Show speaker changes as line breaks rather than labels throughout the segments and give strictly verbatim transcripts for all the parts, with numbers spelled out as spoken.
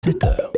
sept heures.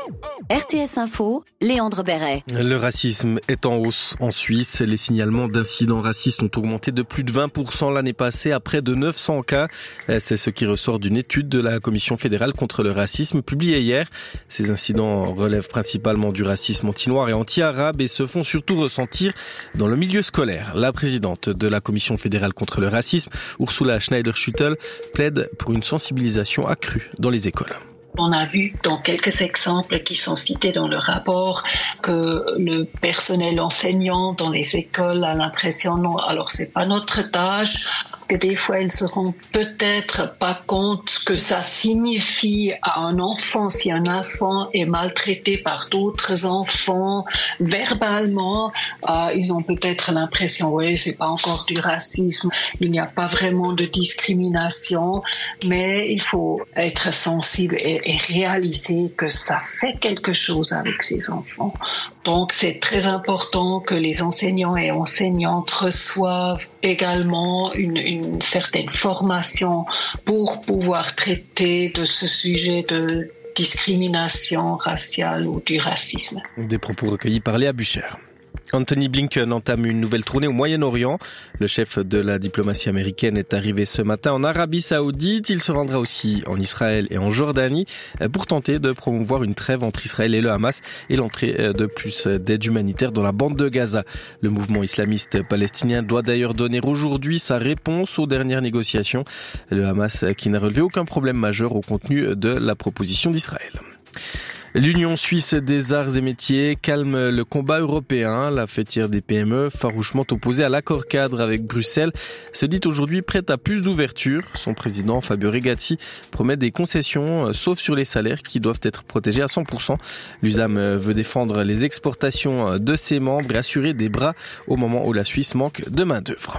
R T S Info, Léandre Béret.
Le racisme est en hausse en Suisse. Les signalements d'incidents racistes ont augmenté de plus de vingt pour cent l'année passée à près de neuf cents cas. C'est ce qui ressort d'une étude de la Commission fédérale contre le racisme publiée hier. Ces incidents relèvent principalement du racisme anti-noir et anti-arabe et se font surtout ressentir dans le milieu scolaire. La présidente de la Commission fédérale contre le racisme, Ursula Schneider-Schüttel, plaide pour une sensibilisation accrue dans les écoles.
On a vu dans quelques exemples qui sont cités dans le rapport que le personnel enseignant dans les écoles a l'impression non, alors c'est pas notre tâche, que des fois ils se rendent peut-être pas compte ce que ça signifie à un enfant si un enfant est maltraité par d'autres enfants verbalement. Euh, ils ont peut-être l'impression ouais c'est pas encore du racisme, il n'y a pas vraiment de discrimination, mais il faut être sensible et et réaliser que ça fait quelque chose avec ces enfants. Donc c'est très important que les enseignants et enseignantes reçoivent également une, une certaine formation pour pouvoir traiter de ce sujet de discrimination raciale ou du racisme.
Des propos recueillis par Léa Bucher. Anthony Blinken entame une nouvelle tournée au Moyen-Orient. Le chef de la diplomatie américaine est arrivé ce matin en Arabie Saoudite. Il se rendra aussi en Israël et en Jordanie pour tenter de promouvoir une trêve entre Israël et le Hamas et l'entrée de plus d'aide humanitaire dans la bande de Gaza. Le mouvement islamiste palestinien doit d'ailleurs donner aujourd'hui sa réponse aux dernières négociations. Le Hamas qui n'a relevé aucun problème majeur au contenu de la proposition d'Israël. L'Union suisse des arts et métiers calme le combat européen. La fêtière des P M E, farouchement opposée à l'accord cadre avec Bruxelles, se dit aujourd'hui prête à plus d'ouverture. Son président, Fabio Regazzi, promet des concessions, sauf sur les salaires qui doivent être protégés à cent pour cent. L'U S A M veut défendre les exportations de ses membres et assurer des bras au moment où la Suisse manque de main-d'œuvre.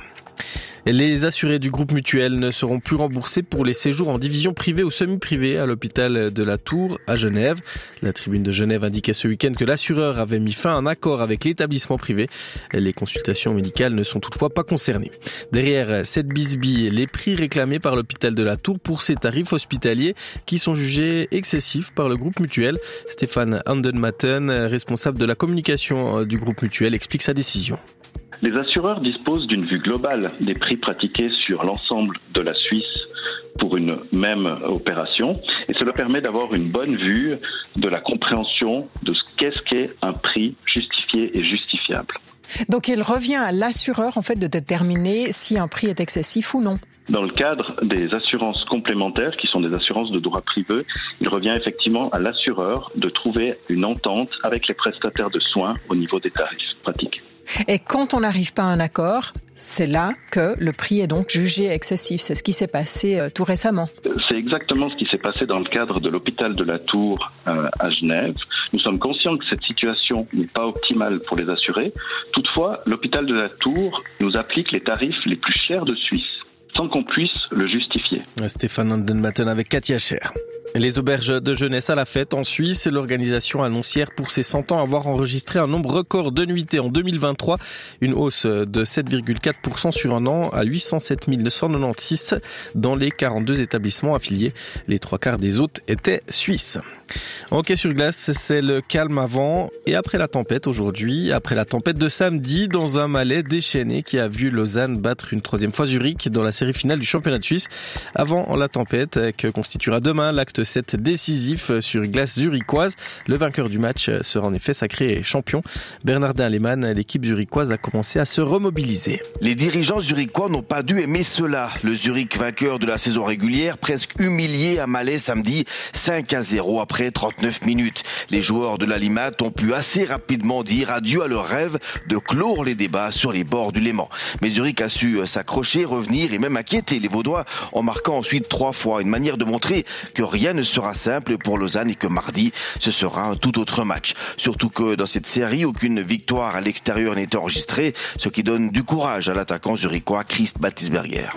Les assurés du groupe Mutuel ne seront plus remboursés pour les séjours en division privée ou semi-privée à l'hôpital de la Tour à Genève. La Tribune de Genève indiquait ce week-end que l'assureur avait mis fin à un accord avec l'établissement privé. Les consultations médicales ne sont toutefois pas concernées. Derrière cette bisbille, les prix réclamés par l'hôpital de la Tour pour ses tarifs hospitaliers qui sont jugés excessifs par le groupe Mutuel. Stéphane Handenmatten, responsable de la communication du groupe Mutuel, explique sa décision.
Les assureurs disposent d'une vue globale des prix pratiqués sur l'ensemble de la Suisse pour une même opération et cela permet d'avoir une bonne vue de la compréhension de ce qu'est-ce qu'est un prix justifié et justifiable.
Donc il revient à l'assureur en fait de déterminer si un prix est excessif ou non.
Dans le cadre des assurances complémentaires, qui sont des assurances de droit privé, il revient effectivement à l'assureur de trouver une entente avec les prestataires de soins au niveau des tarifs pratiqués.
Et quand on n'arrive pas à un accord, c'est là que le prix est donc jugé excessif. C'est ce qui s'est passé euh, tout récemment.
C'est exactement ce qui s'est passé dans le cadre de l'hôpital de la Tour euh, à Genève. Nous sommes conscients que cette situation n'est pas optimale pour les assurés. Toutefois, l'hôpital de la Tour nous applique les tarifs les plus chers de Suisse, sans qu'on puisse le justifier.
Stéphane Handenmatten avec Katia Scher. Les auberges de jeunesse à la fête en Suisse, l'organisation annonce hier pour ses cent ans avoir enregistré un nombre record de nuitées en deux mille vingt-trois, une hausse de sept virgule quatre pour cent sur un an à huit cent sept mille neuf cent quatre-vingt-seize dans les quarante-deux établissements affiliés. Les trois quarts des hôtes étaient suisses. En hockey sur glace, c'est le calme avant et après la tempête aujourd'hui. Après la tempête de samedi, dans un Malais déchaîné qui a vu Lausanne battre une troisième fois Zurich dans la série finale du championnat de Suisse. Avant la tempête que constituera demain l'acte sept décisif sur glace zurichoise. Le vainqueur du match sera en effet sacré champion. Bernardin Lehmann, l'équipe zurichoise a commencé à se remobiliser.
Les dirigeants zurichois n'ont pas dû aimer cela. Le Zurich, vainqueur de la saison régulière, presque humilié à Malais samedi, cinq à zéro après trente-neuf minutes. Les joueurs de la Limat ont pu assez rapidement dire adieu à leur rêve de clore les débats sur les bords du Léman. Mais Zurich a su s'accrocher, revenir et même inquiéter les Vaudois en marquant ensuite trois fois. Une manière de montrer que rien ne sera simple pour Lausanne et que mardi, ce sera un tout autre match. Surtout que dans cette série, aucune victoire à l'extérieur n'est enregistrée, ce qui donne du courage à l'attaquant zurichois Christ Baltisberger.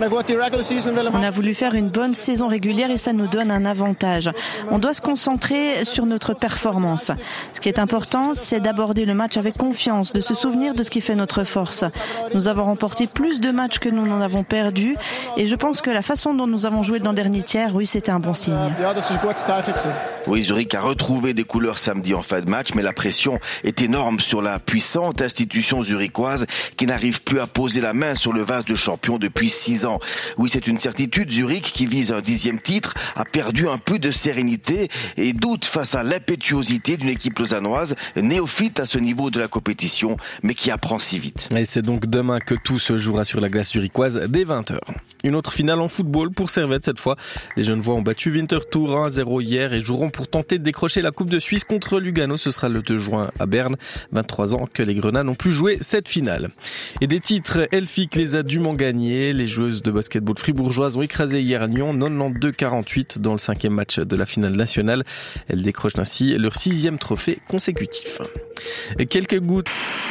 On a voulu faire une bonne saison régulière et ça nous donne un avantage. On doit se concentrer sur notre performance. Ce qui est important, c'est d'aborder le match avec confiance, de se souvenir de ce qui fait notre force. Nous avons remporté plus de matchs que nous n'en avons perdu et je pense que la façon dont nous avons joué dans le dernier tiers, oui, c'était un bon signe. ligne.
Oui, Zurich a retrouvé des couleurs samedi en fin de match, mais la pression est énorme sur la puissante institution zurichoise qui n'arrive plus à poser la main sur le vase de champion depuis six ans. Oui, c'est une certitude, Zurich, qui vise un dixième titre, a perdu un peu de sérénité et doute face à l'impétuosité d'une équipe lausannoise, néophyte à ce niveau de la compétition, mais qui apprend si vite.
Et c'est donc demain que tout se jouera sur la glace zurichoise dès vingt heures. Une autre finale en football pour Servette cette fois. Les Genevois ont battu Winterthur un à zéro hier et joueront pour tenter de décrocher la Coupe de Suisse contre Lugano. Ce sera le deux juin à Berne. vingt-trois ans que les Grenats n'ont plus joué cette finale. Et des titres, Elfic les a dûment gagnés. Les joueuses de basketball fribourgeoises ont écrasé hier à Nyon quatre-vingt-douze à quarante-huit dans le cinquième match de la finale nationale. Elles décrochent ainsi leur sixième trophée consécutif. Et quelques gouttes.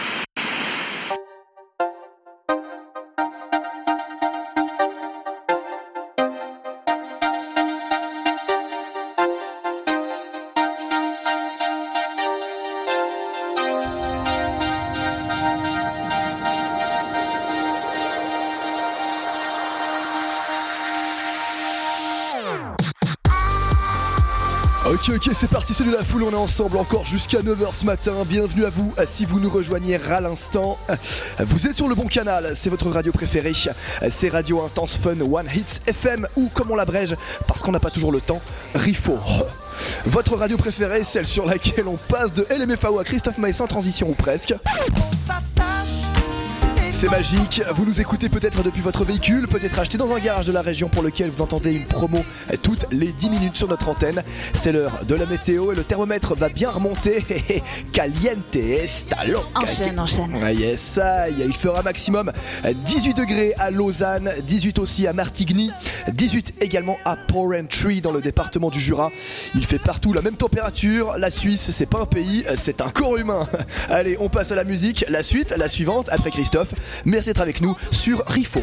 Ok, ok, c'est parti, c'est de la foule, on est ensemble encore jusqu'à neuf heures ce matin. Bienvenue à vous, si vous nous rejoignez à l'instant. Vous êtes sur le bon canal, c'est votre radio préférée. C'est Radio Intense Fun One Hits F M, ou comme on l'abrège, parce qu'on n'a pas toujours le temps, Rifo. Votre radio préférée, celle sur laquelle on passe de L M F A O à Christophe Maé sans transition ou presque. C'est magique, vous nous écoutez peut-être depuis votre véhicule, peut-être acheté dans un garage de la région pour lequel vous entendez une promo toutes les dix minutes sur notre antenne. C'est l'heure de la météo et le thermomètre va bien remonter. Caliente esta loca.
Enchaîne, enchaîne.
Ah yes, ça y est, il fera maximum dix-huit degrés à Lausanne, dix-huit aussi à Martigny, dix-huit également à Porrentruy dans le département du Jura. Il fait partout la même température, la Suisse c'est pas un pays, c'est un corps humain. Allez, on passe à la musique, la suite, la suivante, après Christophe. Merci d'être avec nous sur Rifo.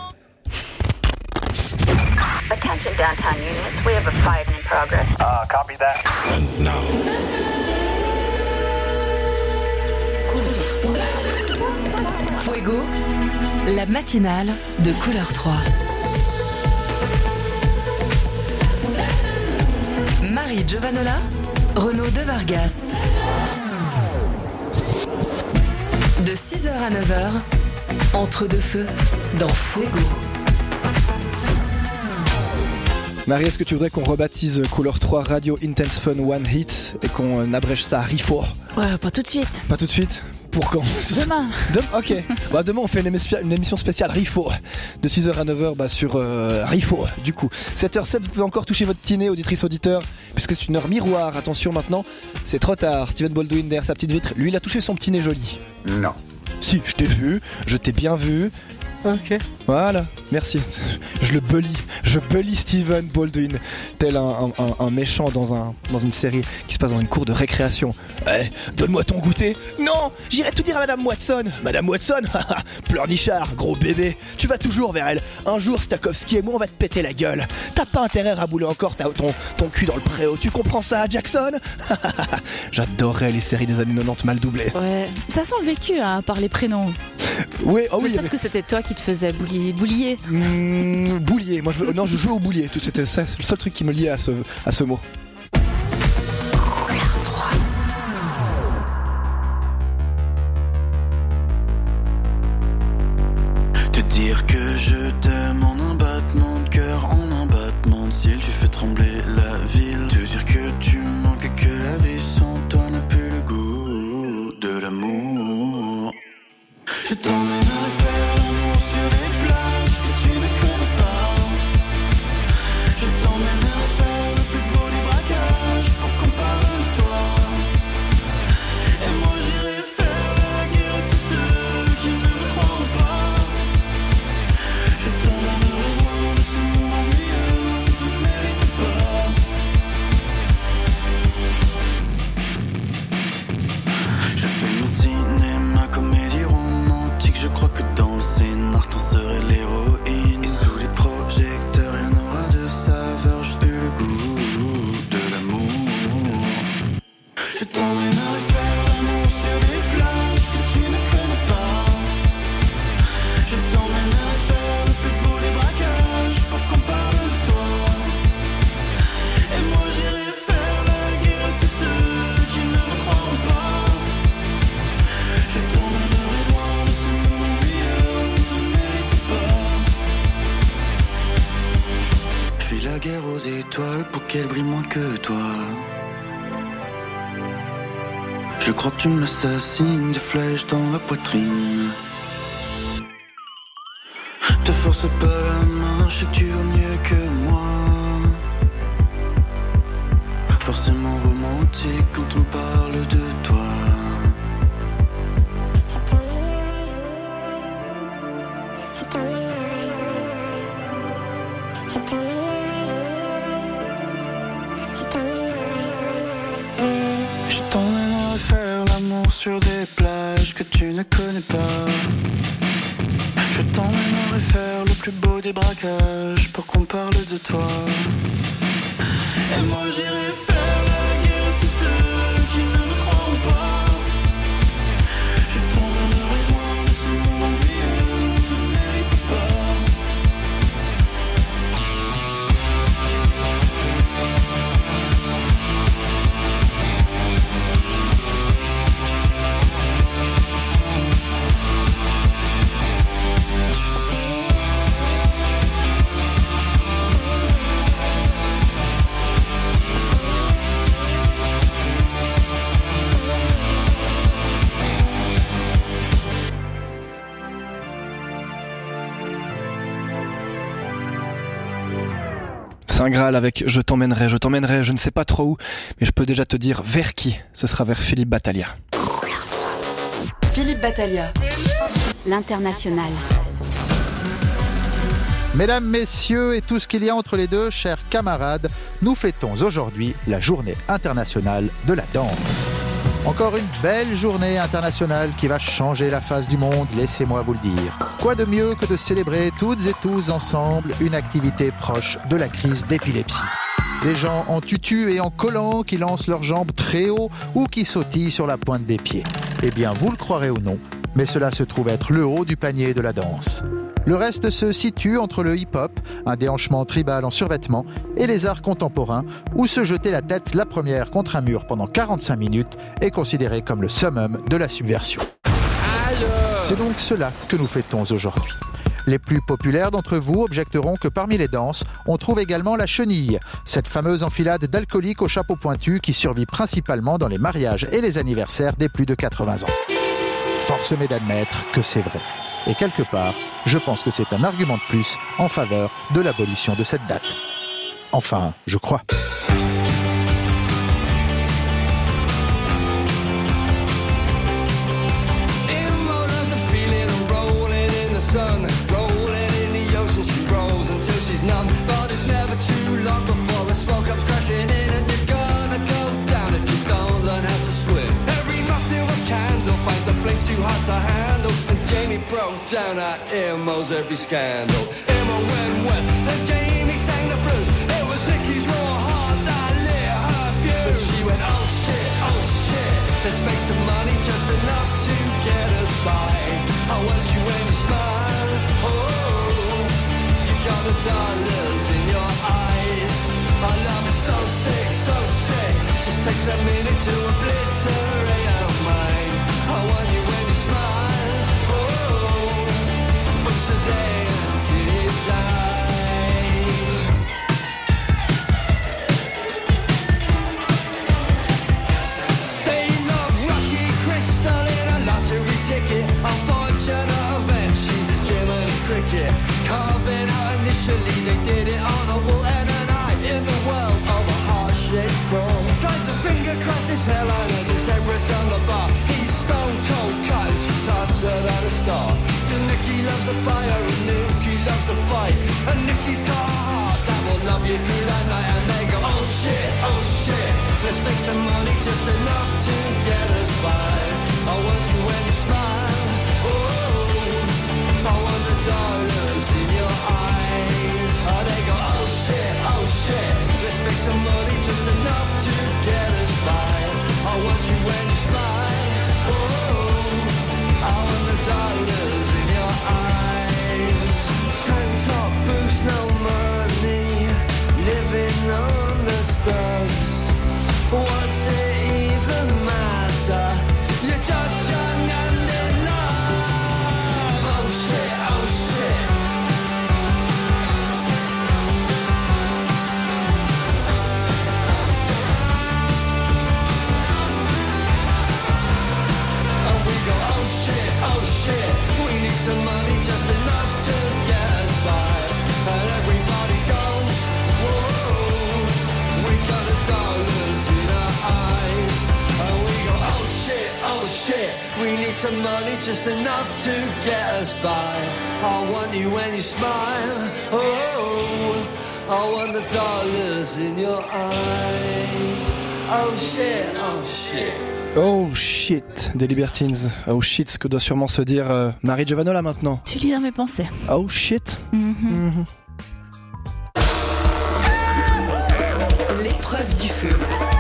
Attention downtown units, we have a fire in progress.
Uh, copy that.
And now.
Fuego, la matinale de Couleur trois. Marie Giovanola, Renaud de Vargas. De six heures à neuf heures, entre deux feux, dans Fuego.
Marie, est-ce que tu voudrais qu'on rebaptise Couleur trois Radio Intense Fun One Hit et qu'on abrège ça à Rifo?
Ouais, pas tout de suite.
Pas tout de suite? Pour quand?
Demain.
Demain, ok. Bah, demain, on fait une, émission, une émission spéciale Rifo. De six heures à neuf heures bah, sur euh, Rifo, du coup. sept heures sept, vous pouvez encore toucher votre tiné, auditrice, auditeur, puisque c'est une heure miroir. Attention maintenant, c'est trop tard. Steven Baldwin derrière sa petite vitre, lui, il a touché son petit nez joli.
Non.
Si, je t'ai vu, je t'ai bien vu.
Ok.
Voilà, merci. Je le bully, je bully Steven Baldwin, tel un, un, un méchant dans, un, dans une série qui se passe dans une cour de récréation. Eh, donne-moi ton goûter. Non, j'irai tout dire à Madame Watson. Madame Watson, pleurnichard, gros bébé, tu vas toujours vers elle. Un jour, Stakowski et moi, on va te péter la gueule. T'as pas intérêt à rabouler encore ta, ton, ton cul dans le préau. Tu comprends ça, Jackson? J'adorais les séries des années quatre-vingt-dix mal doublées.
Ouais, ça sent le vécu hein, par les prénoms.
Oui, oh oui.
Sauf mais... que c'était toi qui te faisais boulier. boulier.
Mmh, boulier, moi je, non, je jouais au boulier. C'était ça, c'est le seul truc qui me liait à ce, à ce mot.
Te dire que je t'aime en un battement de cœur, en un battement de cils, tu fais trembler la ville. Te dire que tu manques et que la vie sans toi n'a plus le goût de l'amour. Je t'emmène à faire l'amour sur les plages que tu ne connais pas. Je t'emmène à faire le plus beau des braquages pour qu'on parle de toi. Et moi j'irai faire la guerre à tous ceux qui ne me croient pas. Je t'emmènerai loin de ce monde ennuyeux où tu ne mérites pas. Je fais mon cinéma comédie romantique. Je crois que dans le scénar t'en serais l'héroïne. Et sous les projecteurs y'en aura de saveur, juste plus le goût de l'amour. Je t'emmènerai faire l'amour sur les plages que tu ne connais pas. Je t'emmènerai faire le plus beau des braquages pour qu'on parle de toi. que toi. Je crois que tu m'assassines de flèches dans la poitrine. Te force pas la main, je sais que tu vaux mieux que moi. Forcément romantique quand on parle de toi. Je t'emmènerai faire l'amour sur des plages que tu ne connais pas. Je t'emmènerai faire le plus beau des braquages pour qu'on parle de toi. Et moi j'irai faire la guerre à tous ceux qui ne me croient pas. Je t'emmènerai loin de ce monde ennuyeux, on te mérite pas.
Saint Graal avec Je t'emmènerai, je t'emmènerai, je ne sais pas trop où, mais je peux déjà te dire vers qui. Ce sera vers Philippe Battaglia.
Philippe Battaglia,
l'international.
Mesdames, messieurs et tout ce qu'il y a entre les deux, chers camarades, nous fêtons aujourd'hui la journée internationale de la danse. Encore une belle journée internationale qui va changer la face du monde, laissez-moi vous le dire. Quoi de mieux que de célébrer toutes et tous ensemble une activité proche de la crise d'épilepsie. Des gens en tutu et en collant qui lancent leurs jambes très haut ou qui sautillent sur la pointe des pieds. Eh bien, vous le croirez ou non, mais cela se trouve être le haut du panier de la danse. Le reste se situe entre le hip-hop, un déhanchement tribal en survêtement, et les arts contemporains, où se jeter la tête la première contre un mur pendant quarante-cinq minutes est considéré comme le summum de la subversion. C'est donc cela que nous fêtons aujourd'hui. Les plus populaires d'entre vous objecteront que parmi les danses, on trouve également la chenille, cette fameuse enfilade d'alcooliques au chapeau pointu qui survit principalement dans les mariages et les anniversaires des plus de quatre-vingts ans. Force m'est d'admettre que c'est vrai. Et quelque part, je pense que c'est un argument de plus en faveur de l'abolition de cette date. Enfin, je crois.
Too hot to handle, and Jamie broke down at Emo's every scandal. Emo went west, and Jamie sang the blues. It was Nicky's raw heart that lit her fuse. But she went, oh shit, oh shit, let's make some money just enough to get us by. I want you when you smile, oh, you got the dollars in your eyes. I love it so sick, so sick, just takes a minute to obliterate our mind. I want you when you smile, oh, from today until you die. They love Rocky Crystal in a lottery ticket. Unfortunate event, she's a German cricket. Carving out initially, they did it on a wall and an eye in the world of a heart-shaped scroll. Tries to finger cross his hairline as his head rests on the bar. He's stone cold cut, she's hotter than a star. And Nicky loves the fire, and Nicky loves the fight. And Nicky's got a heart that will love you through that night. And they go, oh shit, oh shit, let's make some money just enough to get us by. I want you when you smile, oh, I want the dollars in your eyes. Oh, they go, oh shit, oh shit, let's make some money just enough to get us by. I want you when you smile, oh, I want the dollars in your eyes. Tank top boost, no money, living on the stars. What's it even matter? You're just young and in love. Oh shit, oh shit. need some money, just enough to get us by. I want you when you smile. Oh, I want the dollars in your eyes. Oh shit, oh shit.
Oh shit, des Libertines. Oh shit, ce que doit sûrement se dire euh, Marie Giovanola maintenant.
Tu lis dans mes pensées.
Oh shit.
Mm-hmm.
Mm-hmm.
L'épreuve du feu.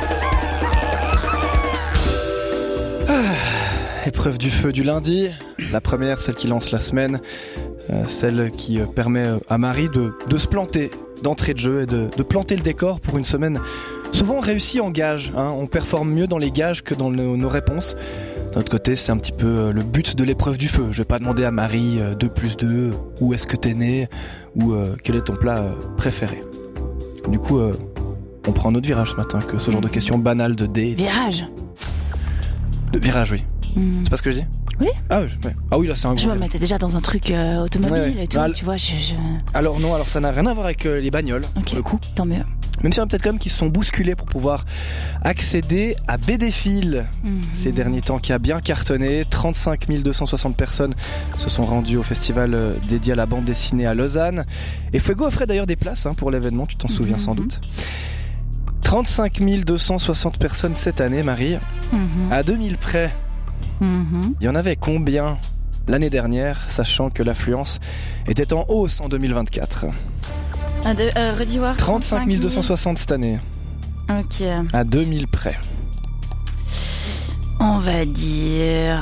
Ah, épreuve du feu du lundi. La première, celle qui lance la semaine. Euh, celle qui euh, permet euh, à Marie de, de se planter d'entrée de jeu et de, de planter le décor pour une semaine souvent réussie en gage. Hein. On performe mieux dans les gages que dans nos, nos réponses. D'un autre côté, c'est un petit peu euh, le but de l'épreuve du feu. Je vais pas demander à Marie euh, deux plus deux, où est-ce que t'es né, ou euh, quel est ton plat euh, préféré. Du coup, euh, on prend un autre virage ce matin que ce genre de questions banales de date.
Virage.
De virage, oui.
Mm.
C'est pas ce que je dis ?
Oui.
Ah, oui, ouais. Ah oui, là c'est un gros.
Je me mettais déjà dans un truc euh, automobile
ouais, ouais.
et tout,
Bah,
tu vois. Je, je...
Alors non, alors ça n'a rien à voir avec euh, les bagnoles,
okay.
pour le coup.
Tant mieux.
Même s'il y en a peut-être quand même qui se sont bousculés pour pouvoir accéder à Bédéphile mm-hmm. ces derniers temps, qui a bien cartonné. trente-cinq mille deux cent soixante personnes se sont rendues au festival euh, dédié à la bande dessinée à Lausanne. Et Fuego offrait d'ailleurs des places hein, pour l'événement, tu t'en souviens mm-hmm. sans doute. trente-cinq mille deux cent soixante personnes cette année, Marie. Mm-hmm. À deux mille près. Mm-hmm. Il y en avait combien l'année dernière, sachant que l'affluence était en hausse en deux mille vingt-quatre?
À de, euh, redis voir.
trente-cinq mille deux cent soixante cette année.
Ok.
À deux mille près.
On va dire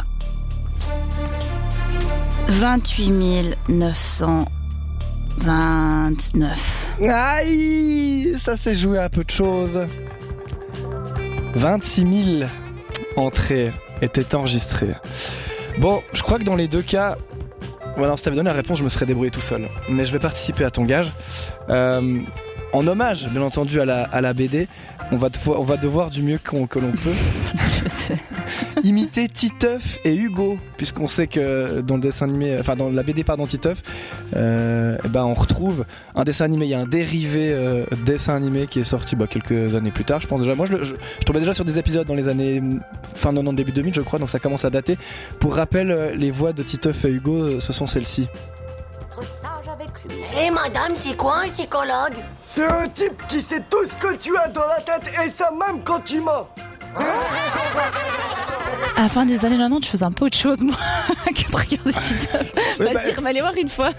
vingt-huit mille neuf cent vingt-neuf.
Aïe, ça s'est joué à peu de choses. vingt-six mille entrées étaient enregistrées. Bon, je crois que dans les deux cas, bon, alors si t'avais donné la réponse, je me serais débrouillé tout seul. Mais je vais participer à ton gage. Euh, en hommage, bien entendu, à la, à la B D, on va, devoir, on va devoir du mieux qu'on, que l'on peut imiter Titeuf et Hugo, puisqu'on sait que dans le dessin animé, enfin dans la B D pardon Titeuf, euh, ben on retrouve un dessin animé. Il y a un dérivé euh, dessin animé qui est sorti bah, quelques années plus tard, je pense déjà. Moi, je, je, je tombais déjà sur des épisodes dans les années fin quatre-vingt-dix début deux mille, je crois, donc ça commence à dater. Pour rappel, les voix de Titeuf et Hugo, ce sont celles-ci.
Hé hey, madame, c'est quoi un psychologue?
C'est un type qui sait tout ce que tu as dans la tête et ça même quand tu mens.
À la fin des années quatre-vingt-dix, je faisais un peu autre chose, moi, que de regarder Titeuf. Vas-y, bah, bah... allez voir une fois.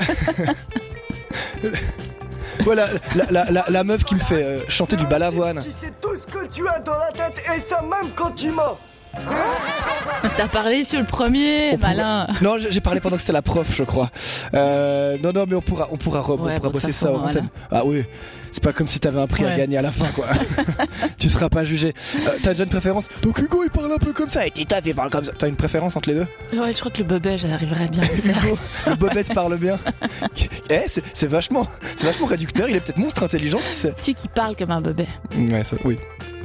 Voilà, la, la, la, la meuf qui me fait euh, chanter du balavoine.
Qui sait tout ce que tu as dans la tête et ça même quand tu mens.
T'as parlé sur le premier,
on
malin.
Pourra... Non, j'ai parlé pendant que c'était la prof, je crois. Euh, non, non, mais on pourra, on pourra, re...
ouais,
on pourra bosser
façon,
ça en
voilà.
antenne. Ah oui, c'est pas comme si t'avais un prix ouais. à gagner à la fin, quoi. Tu seras pas jugé. Euh, t'as déjà une préférence? Donc Hugo, il parle un peu comme ça, et Titeuf, il parle comme ça. T'as une préférence entre les deux?
Ouais, je crois que le bobet, j'arriverais bien à le faire.
Le bobet parle bien. Eh, c'est, c'est vachement, c'est vachement réducteur. Il est peut-être monstre intelligent, qui sait.
Celui qui parle comme un bobet.
Ouais, ça, oui.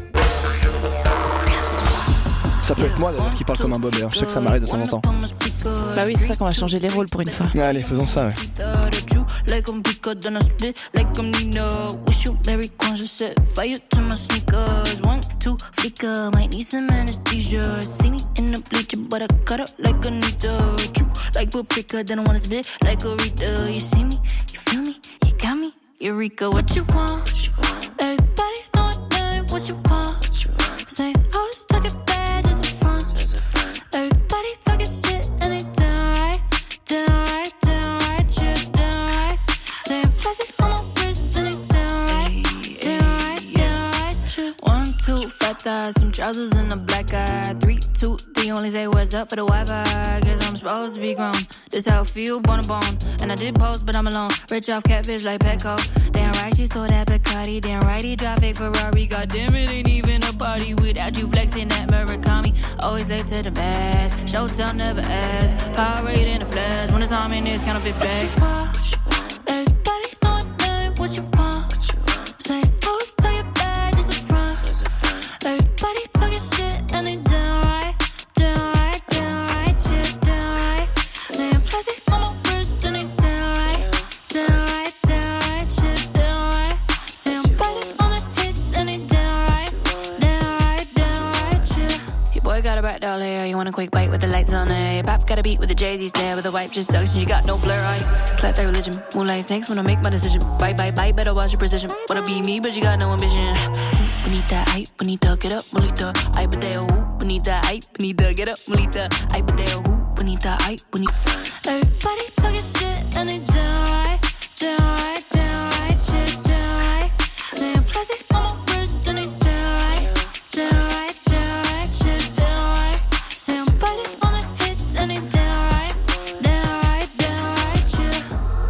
Ça peut être moi d'ailleurs qui parle comme un bob, je sais que ça m'arrive de temps en temps.
Bah oui, c'est ça qu'on va changer les rôles pour une fois.
Allez, faisons ça, ouais.
Say, oh, it's stuck it bad as a front. Everybody talking shit and they down right, down right, down right, shit down right. Saying plastic on my wrist and they down right, down right, down right, shit.
One, two, fat thighs, some trousers and a black eye. Three, two, three, only say what's up for the Wi-Fi. Guess I'm supposed to be grown. This how I feel, bone to bone. And I did post, but I'm alone. Rich off catfish like Petco. Damn right, she stole that Bacardi. Damn right, he drive fake Ferrari. God damn it, ain't even a party without you flexing that Murakami. Always late to the mass. Showtime never ask. Power rate in the flash. When it's on in this counterfeit bag.
Everybody know what, what you want. Say, oh, it's tell you bad, just a front. Everybody talking shit and they down right, down right, down right, shit down right. Saying plastic on my wrist and they down right, down right, down right, shit down right. Saying plastic on the hits and they down right, down right, down right, shit.
Your boy got a bright doll hair. You want a quick bite with the lights on her. Your pop got a beat with the Jay-Z stare. With the wipe just sucks and she got no flair. I clap that religion. Moonlight thanks when I make my decision. Bye, bye, bye, better watch your precision. Wanna be me, but you got no ambition. Bonita, hype, bonita, get up, bonita. Ay, badeo, ooh, bonita, hype, bonita, get up, bonita. Ay, badeo, ooh, bonita, hype, bonita.
Everybody talking shit and they down right, down right, down right, shit down right. Saying plastic on my wrist and they down right, down right, down right, shit down right. Saying biting on the hits and they down right, down right, down right, shit.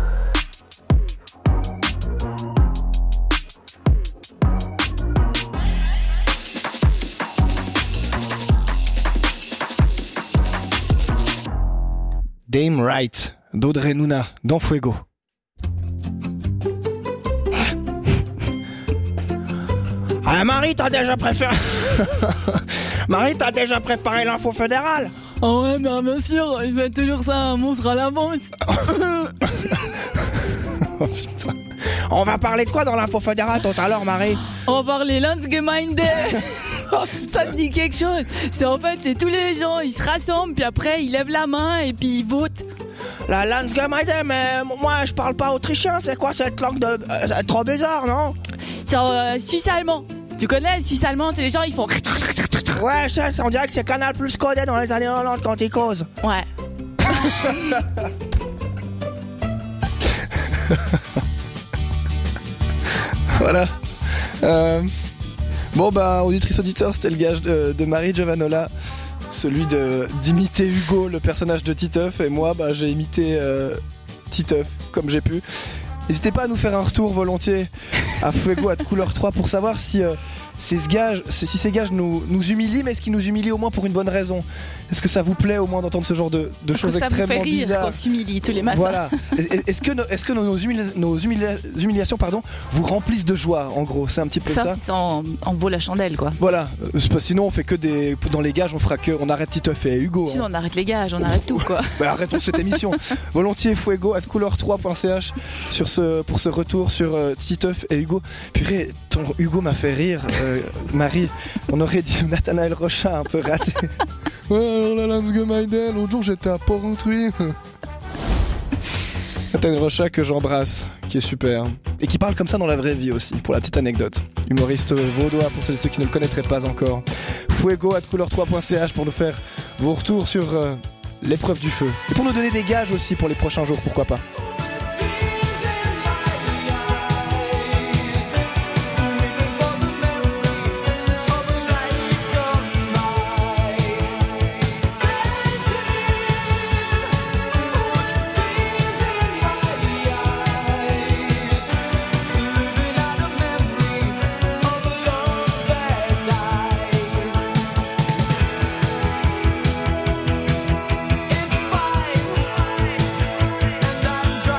Dame Right d'Audrey Nuna dans Fuego.
Ah Marie, t'as déjà préféré... Marie, t'as déjà préparé l'info fédérale?
Oh ouais, mais bien sûr, il fait toujours ça, un monstre à l'avance.
Oh putain. On va parler de quoi dans l'info fédérale tout à l'heure, Marie?
On va parler Landsgemeinde. Ça te dit quelque chose? C'est en fait, c'est tous les gens, ils se rassemblent, puis après ils lèvent la main et puis ils votent.
La Landsgemeinde, mais moi je parle pas autrichien, c'est quoi cette langue de... Euh, trop bizarre, non?
C'est euh, suisse-allemand. Tu connais, suisse-allemand, c'est les gens, ils font...
Ouais, ça, on dirait que c'est Canal Plus codé dans les années quatre-vingt-dix quand ils causent.
Ouais.
Voilà. Euh... Bon bah, auditrice auditeur, c'était le gage de, de Marie Giovanola, celui de d'imiter Hugo, le personnage de Titeuf, et moi bah j'ai imité euh, Titeuf comme j'ai pu. N'hésitez pas à nous faire un retour volontiers à Fuego at Couleur trois pour savoir si euh, ces gages, si ces gages nous, nous humilient, mais est-ce qu'ils nous humilient au moins pour une bonne raison? Est-ce que ça vous plaît au moins d'entendre ce genre de, de choses extrêmement bizarres?
Ça vous fait rire
bizarres
qu'on s'humilie tous les matins.
Voilà. Est-ce que, nos, est-ce que nos, humilia- nos humilia- humiliations pardon, vous remplissent de joie, en gros? C'est un petit peu ça.
Ça, ça en, en vaut la chandelle, quoi.
Voilà. Sinon, on fait que des. Dans les gages, on fera que. On arrête Titeuf et Hugo.
Sinon,
hein.
on arrête les gages, on arrête tout, quoi.
Bah, arrêtons cette émission. Volontiers, Fuego at couleur trois point c h sur ce, pour ce retour sur euh, Titeuf et Hugo. Purée, ton Hugo m'a fait rire. Euh, Marie, on aurait dit Nathanaël Rochat un peu raté. Ouais, alors la Landsgemeinde, l'autre jour j'étais à Port-Rontruy. Nathanaël Rochat que j'embrasse, qui est super. Et qui parle comme ça dans la vraie vie aussi, pour la petite anecdote. Humoriste vaudois, pour celles et ceux qui ne le connaîtraient pas encore. Fuego at couleur trois point c h pour nous faire vos retours sur euh, l'épreuve du feu. Et pour nous donner des gages aussi pour les prochains jours, pourquoi pas.
It's fine, and I'm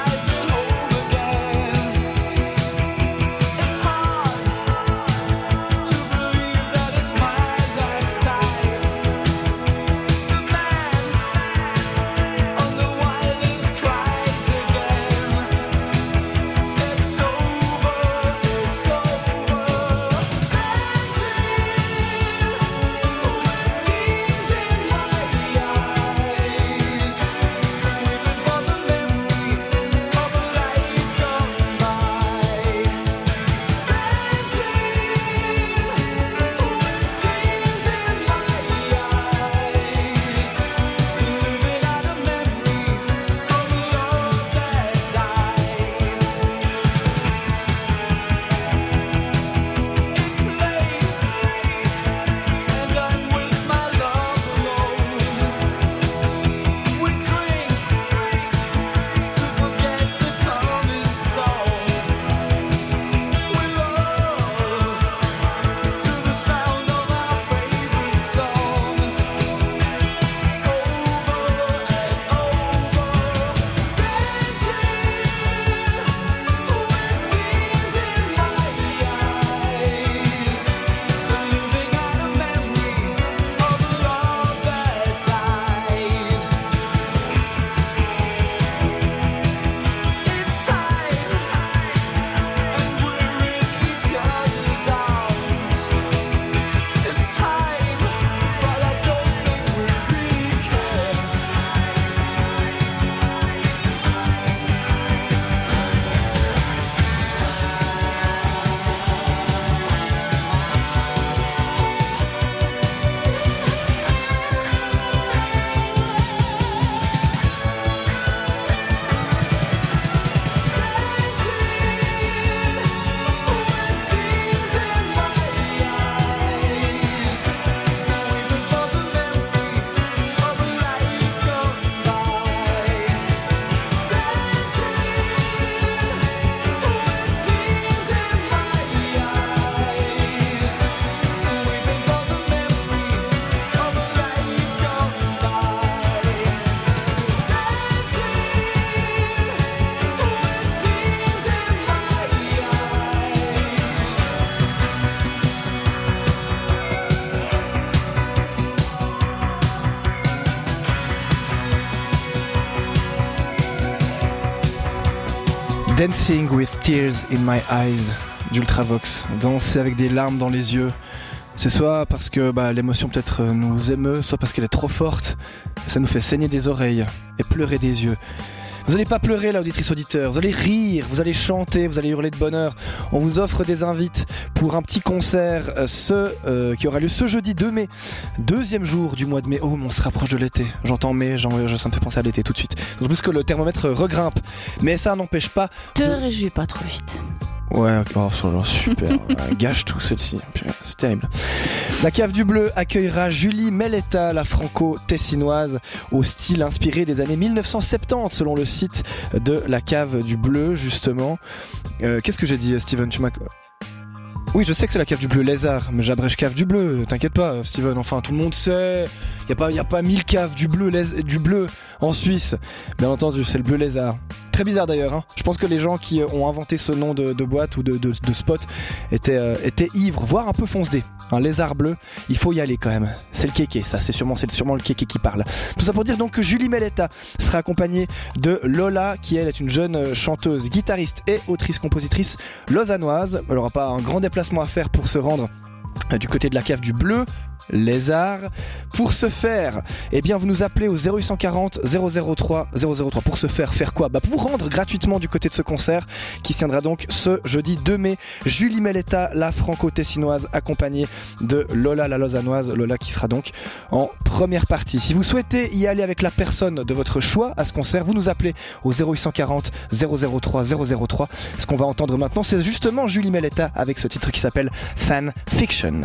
Dancing with tears in my eyes d'Ultravox. Danser avec des larmes dans les yeux. C'est soit parce que bah, l'émotion peut-être nous émeut, soit parce qu'elle est trop forte. Ça nous fait saigner des oreilles et pleurer des yeux. Vous n'allez pas pleurer là, auditrice auditeur, vous allez rire, vous allez chanter, vous allez hurler de bonheur. On vous offre des invites pour un petit concert euh, ce, euh, qui aura lieu ce jeudi deux mai, deuxième jour du mois de mai. Oh, on se rapproche de l'été, j'entends mai, j'en, ça me fait penser à l'été tout de suite. D'autant plus que le thermomètre regrimpe, mais ça n'empêche pas...
Te
de...
réjouis pas trop vite.
Ouais, oh, super, gâche tout celle-ci, c'est terrible. La Cave du Bleu accueillera Julie Melletta, la franco-tessinoise, au style inspiré des années mille neuf cent soixante-dix, selon le site de la Cave du Bleu, justement. Euh, qu'est-ce que j'ai dit, Steven, tu m'as... Oui, je sais que c'est la Cave du Bleu Lézard, mais j'abrège Cave du Bleu, t'inquiète pas, Steven, enfin, tout le monde sait, y a pas, y a pas mille caves du bleu, lés... du bleu en Suisse, bien entendu, c'est le Bleu Lézard. Très bizarre d'ailleurs, hein. Je pense que les gens qui ont inventé ce nom de, de boîte ou de, de, de spot étaient, euh, étaient ivres, voire un peu fonce-dés. Un lézard bleu, il faut y aller quand même. C'est le kéké, ça, c'est sûrement, c'est sûrement le kéké qui parle. Tout ça pour dire donc que Julie Melletta sera accompagnée de Lola, qui elle est une jeune chanteuse, guitariste et autrice-compositrice lausannoise. Elle n'aura pas un grand déplacement à faire pour se rendre du côté de la Cave du Bleu Lézard. Pour ce faire, eh bien vous nous appelez au zéro huit cent quarante zéro zéro trois zéro zéro trois. Pour ce faire, faire quoi? Bah pour vous rendre gratuitement du côté de ce concert qui se tiendra donc ce jeudi deux mai. Julie Melletta, la franco-tessinoise, accompagnée de Lola, la lausannoise. Lola qui sera donc en première partie. Si vous souhaitez y aller avec la personne de votre choix à ce concert, vous nous appelez au zéro huit cent quarante zéro zéro trois zéro zéro trois. Ce qu'on va entendre maintenant, c'est justement Julie Melletta avec ce titre qui s'appelle Fan Fiction.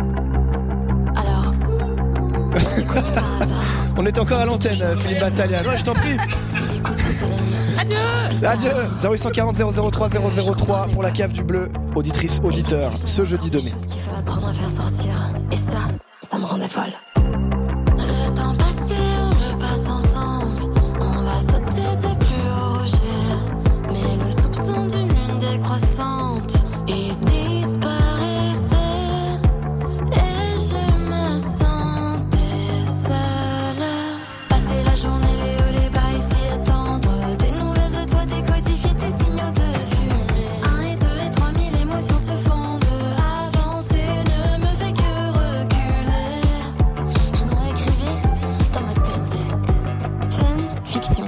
On est encore à l'antenne, Philippe Battaglia. Ouais, je t'en prie. Adieu. Adieu. zéro huit cent quarante zéro zéro trois zéro zéro trois pour la Cave du Bleu, auditrice, auditeur, ce jeudi deux mai.
Il faut apprendre à faire sortir. Et ça, ça me rendait folle. Le temps passé, on le passe ensemble. On va sauter des plus hauts rochers. Mais le soupçon d'une lune décroissante est disparaissait. Et je me sentais seule. Passer la journée, les hauts, les bas, ici attendre. Des nouvelles de toi, décodifier tes signaux de fumée. Un et deux et trois mille émotions se fondent. Avancer ne me fait que reculer. Je nous réécrivais dans ma tête. Fan fiction.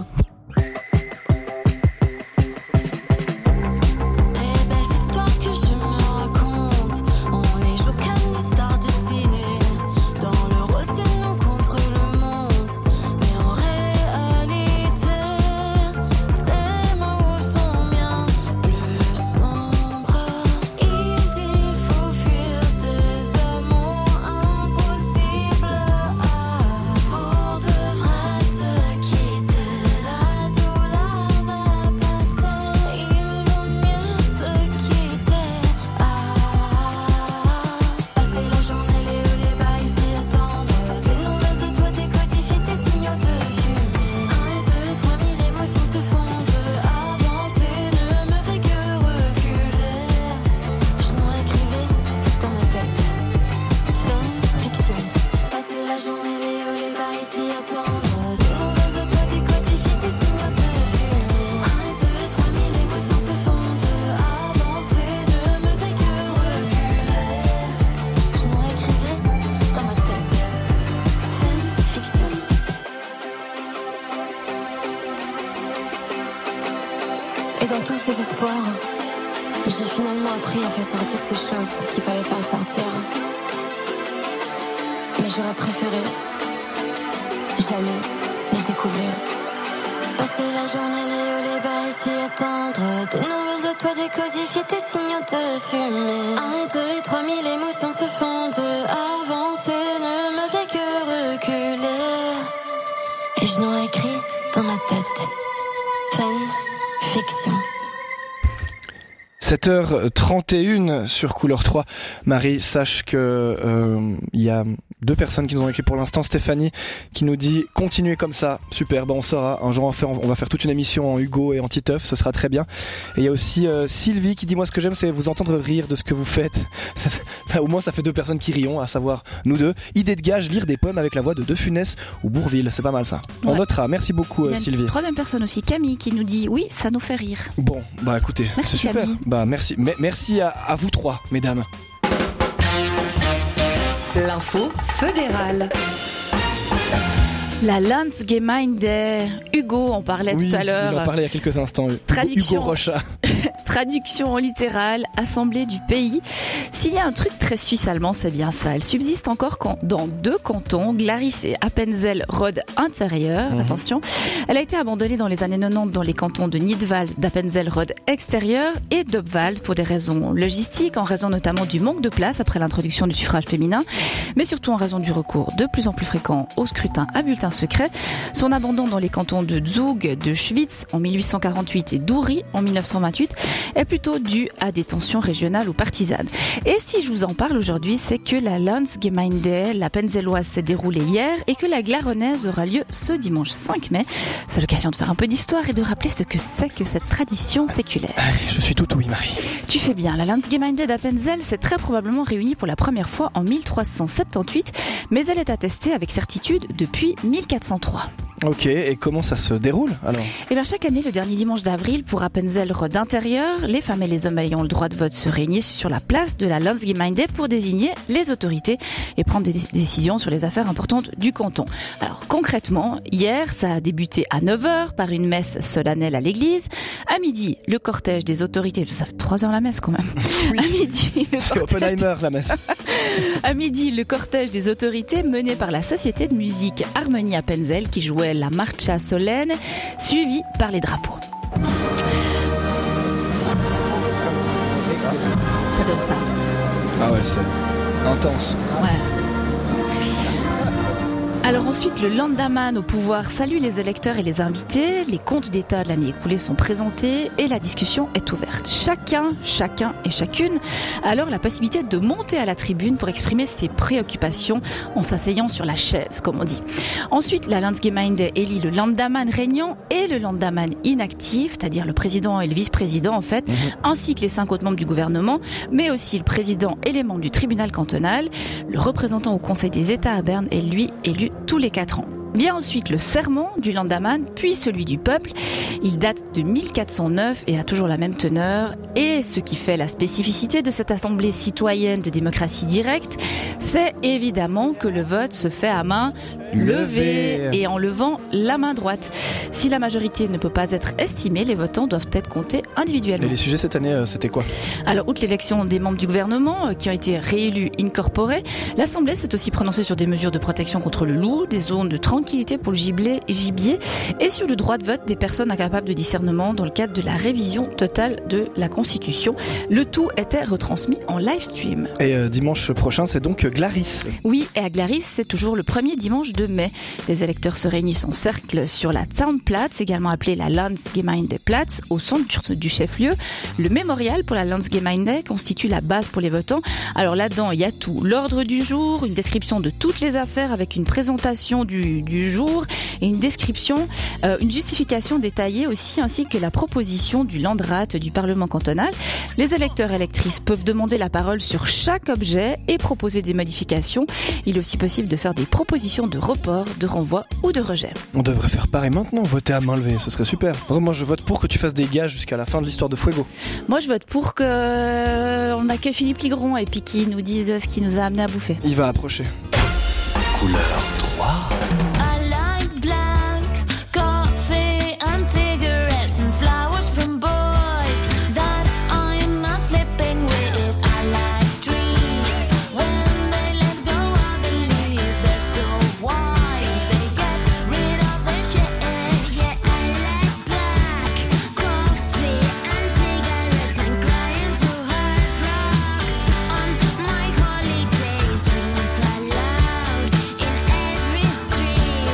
Les belles histoires que je me raconte, on les joue comme des stars de ciné. Dans le rôle, c'est nous contre le monde. Mais en réalité, ces mots sont bien plus sombres. Il dit faut fuir des amours impossibles. Pour de vrai, se quitter là, tout là va passer. Il vaut mieux se quitter. Passer la journée, les hauts, les bas, ici attendre. Des nouvelles de toi, décodifier tes signaux de fumée. Un et deux et trois mille émotions se fondent. Avancer ne me fait que reculer. Je nous réécrivais dans ma tête. Fan fiction. Passer la journée, les hauts, les bas, ici attendre. Des nouvelles de toi, décodifier tes signaux de fumée. Un et deux et trois mille émotions se fondent. Avancer ne me fait que reculer. Je nous réécrivais dans ma tête. Fan fiction. Et dans tous ces espoirs, j'ai finalement appris à faire sortir ces choses qu'il fallait faire sortir. Mais j'aurais préféré jamais les découvrir. Passer la journée, les hauts, les bas, ici attendre. Des nouvelles de toi, décodifier tes signaux de fumée. Un et deux et trois mille émotions se fondent. Avancer ne me fait que reculer. Et je n'aurais écrit dans ma tête. Fan fiction.
sept heures trente et une sur Couleur trois. Marie, sache que euh, il y a deux personnes qui nous ont écrit pour l'instant. Stéphanie qui nous dit continuez comme ça, super, bah on saura. Un jour on va faire, on va faire toute une émission en Hugo et en Titeuf, ce sera très bien. Et il y a aussi euh, Sylvie qui dit moi ce que j'aime c'est vous entendre rire de ce que vous faites. Ça, bah, au moins ça fait deux personnes qui rions, à savoir nous deux. Idée de gage, lire des poèmes avec la voix de De Funès ou Bourvil, c'est pas mal ça. Ouais. On notera, merci beaucoup euh, Sylvie.
Une troisième personne aussi, Camille, qui nous dit oui, ça nous fait rire.
Bon, bah écoutez,
merci,
c'est super.
Camille.
Bah merci, M- merci à, à vous trois, mesdames.
L'info fédérale.
La Landsgemeinde. Hugo, on parlait
oui,
tout à l'heure.
Il en parlait il y a quelques instants.
Traduction,
Hugo Rocha.
Traduction littérale, assemblée du pays. S'il y a un truc très suisse-allemand, c'est bien ça. Elle subsiste encore dans deux cantons, Glaris et Appenzell-Rhodes intérieur. Mmh. Attention. Elle a été abandonnée dans les années quatre-vingt-dix dans les cantons de Nidwald, d'Appenzell-Rhodes extérieur et d'Obwald pour des raisons logistiques, en raison notamment du manque de place après l'introduction du suffrage féminin, mais surtout en raison du recours de plus en plus fréquent au scrutin à bulletin secret. Son abandon dans les cantons de Zug, de Schwyz en mille huit cent quarante-huit et d'Uri en mille neuf cent vingt-huit est plutôt dû à des tensions régionales ou partisanes. Et si je vous en parle aujourd'hui, c'est que la Landsgemeinde, la penzelloise, s'est déroulée hier et que la glaronnaise aura lieu ce dimanche cinq mai. C'est l'occasion de faire un peu d'histoire et de rappeler ce que c'est que cette tradition séculaire.
Allez, je suis tout oui, Marie.
Tu fais bien. La Landsgemeinde d'Appenzell s'est très probablement réunie pour la première fois en mille trois cent soixante-dix-huit, mais elle est attestée avec certitude depuis mille quatre cent trois.
Ok, et comment ça se déroule alors ?
Eh bien, chaque année, le dernier dimanche d'avril, pour Appenzell-Rhodes intérieur, les femmes et les hommes ayant le droit de vote se réunissent sur la place de la Landsgemeinde pour désigner les autorités et prendre des décisions sur les affaires importantes du canton. Alors, concrètement, hier, ça a débuté à neuf heures par une messe solennelle à l'église. À midi, le cortège des autorités, ça fait trois heures la messe quand même.
Oui.
À midi, le
c'est
cortège
Oppenheimer la messe.
À midi, le cortège des autorités mené par la société de musique Harmonie Appenzell qui jouait la Marcha Solenne, suivie par les drapeaux. Ça donne ça.
Ah ouais, c'est intense.
Ouais. Alors ensuite, le Landaman au pouvoir salue les électeurs et les invités. Les comptes d'État de l'année écoulée sont présentés et la discussion est ouverte. Chacun, chacun et chacune a alors la possibilité de monter à la tribune pour exprimer ses préoccupations en s'asseyant sur la chaise, comme on dit. Ensuite, la Landsgemeinde élit le Landaman régnant et le Landaman inactif, c'est-à-dire le président et le vice-président en fait, mmh. ainsi que les cinq autres membres du gouvernement, mais aussi le président et les membres du tribunal cantonal. Le représentant au Conseil des États à Berne est lui élu tous les quatre ans. Vient ensuite le serment du Landaman, puis celui du peuple. Il date de mille quatre cent neuf et a toujours la même teneur. Et ce qui fait la spécificité de cette assemblée citoyenne de démocratie directe, c'est évidemment que le vote se fait à main levée et en levant la main droite. Si la majorité ne peut pas être estimée, les votants doivent être comptés individuellement.
Et les sujets cette année, c'était quoi ?
Alors, outre l'élection des membres du gouvernement qui ont été réélus incorporés, l'Assemblée s'est aussi prononcée sur des mesures de protection contre le loup, des zones de tranquillité pour le gibier, gibier et sur le droit de vote des personnes incapables de discernement dans le cadre de la révision totale de la Constitution. Le tout était retransmis en live stream.
Et euh, dimanche prochain, c'est donc Glaris.
Oui, et à Glaris, c'est toujours le premier dimanche de mai. Les électeurs se réunissent en cercle sur la Zaunplatz, également appelée la Landsgemeindeplatz, au centre du chef-lieu. Le mémorial pour la Landsgemeinde constitue la base pour les votants. Alors là-dedans, il y a tout. L'ordre du jour, une description de toutes les affaires avec une présentation du, du jour et une description, euh, une justification détaillée aussi, ainsi que la proposition du Landrat du Parlement cantonal. Les électeurs et électrices peuvent demander la parole sur chaque objet et proposer des modifications. Il est aussi possible de faire des propositions de report, de renvoi ou de rejet.
On devrait faire pareil maintenant, voter à main levée, ce serait super. Par exemple, moi je vote pour que tu fasses des gages jusqu'à la fin de l'histoire de Fuego.
Moi je vote pour que on accueille Philippe Ligron et puis qu'il nous dise ce qui nous a amené à bouffer.
Il va approcher.
Couleur trois.
Street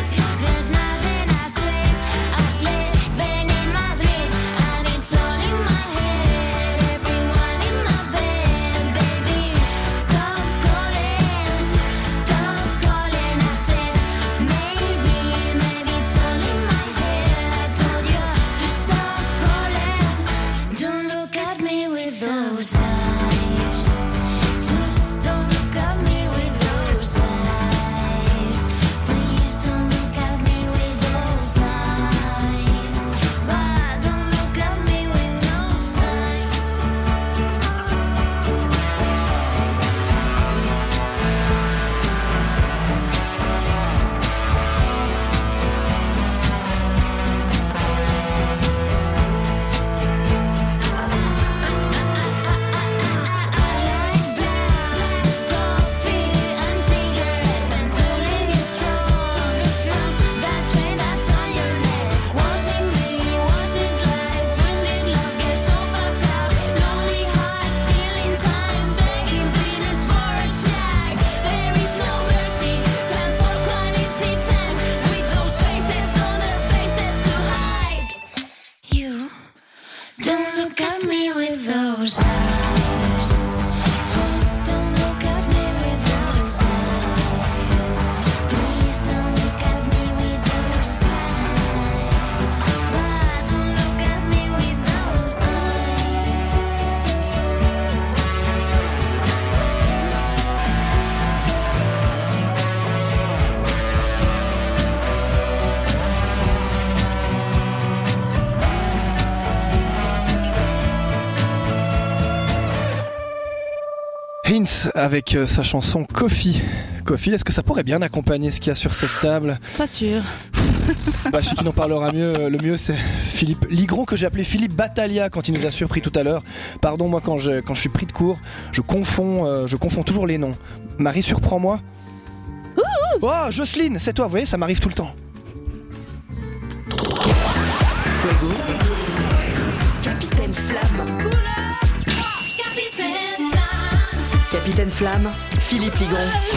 Prince avec euh, sa chanson Coffee. Coffee, est-ce que ça pourrait bien accompagner ce qu'il y a sur cette table?
Pas sûr.
Bah, celui qui n'en parlera mieux, le mieux, c'est Philippe Ligron, que j'ai appelé Philippe Battaglia quand il nous a surpris tout à l'heure. Pardon, moi, quand je, quand je suis pris de court, je confonds, euh, je confonds toujours les noms. Marie, surprends-moi. Oh, Jocelyne, c'est toi, vous voyez, ça m'arrive tout le temps.
Capitaine Flamme. Capitaine Flamme, Philippe Ligron.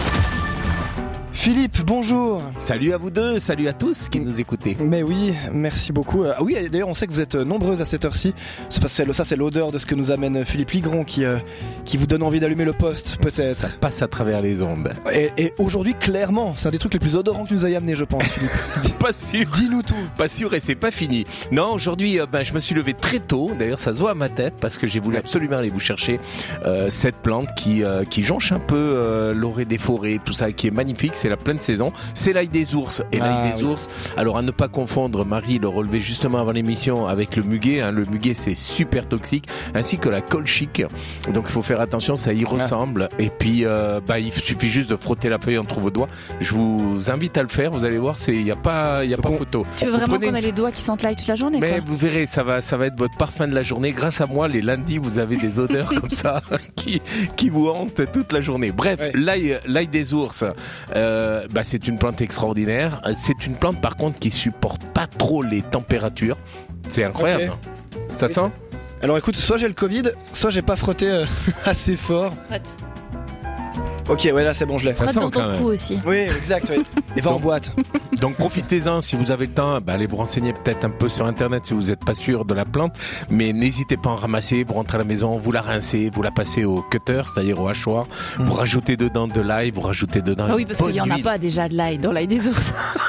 Philippe, bonjour.
Salut à vous deux, salut à tous qui nous écoutez.
Mais oui, merci beaucoup. Ah oui, d'ailleurs, on sait que vous êtes nombreuses à cette heure-ci. C'est parce que ça, c'est l'odeur de ce que nous amène Philippe Ligron qui, euh, qui vous donne envie d'allumer le poste, peut-être.
Ça passe à travers les ondes.
Et, et aujourd'hui, clairement, c'est un des trucs les plus odorants que tu nous aies amené, je pense, Philippe.
Pas sûr.
Dis-nous tout.
Pas sûr, et c'est pas fini. Non, aujourd'hui, euh, ben, je me suis levé très tôt. D'ailleurs, ça se voit à ma tête parce que j'ai voulu absolument aller vous chercher euh, cette plante qui, euh, qui jonche un peu euh, l'orée des forêts, tout ça, qui est magnifique. C'est la pleine saison. C'est l'ail des ours. Et
Ah,
l'ail des
oui.
ours, alors à ne pas confondre, Marie le relevait justement avant l'émission avec le muguet. Hein. Le muguet, c'est super toxique, ainsi que la colchique. Donc il faut faire attention, ça y ressemble. Et puis, euh, bah, il suffit juste de frotter la feuille entre vos doigts. Je vous invite à le faire. Vous allez voir, c'est, il y a pas, il y a pas photo.
Tu veux
Vous
vraiment
prenez
qu'on
une
ait les doigts qui sentent l'ail toute la journée,
mais
quoi.
vous verrez, ça va, ça va être votre parfum de la journée. Grâce à moi, les lundis, vous avez des odeurs comme ça qui, qui vous hantent toute la journée. Bref,
Ouais.
l'ail, l'ail des ours, euh, bah, c'est une plante extraordinaire. C'est une plante, par contre, qui supporte pas trop les températures. C'est incroyable.
Ok.
Ça sent?
Alors écoute, soit j'ai le Covid, soit j'ai pas frotté euh, assez fort.
Frotte.
Ok, ouais, là c'est bon, je l'ai.
Ça
Frotte
sent
dans
quand
ton
même.
cou aussi.
Oui, exact, oui. Et va en
Donc-
boîte.
Donc profitez-en si vous avez le temps, bah, allez vous renseigner peut-être un peu sur internet si vous n'êtes pas sûr de la plante, mais n'hésitez pas à en ramasser, vous rentrez à la maison, vous la rincez, vous la passez au cutter, c'est-à-dire au hachoir, vous rajoutez dedans de l'ail, vous rajoutez dedans
Ah oui,
une
parce qu'il y en
bonne
a
huile.
pas déjà de l'ail dans l'ail des ours.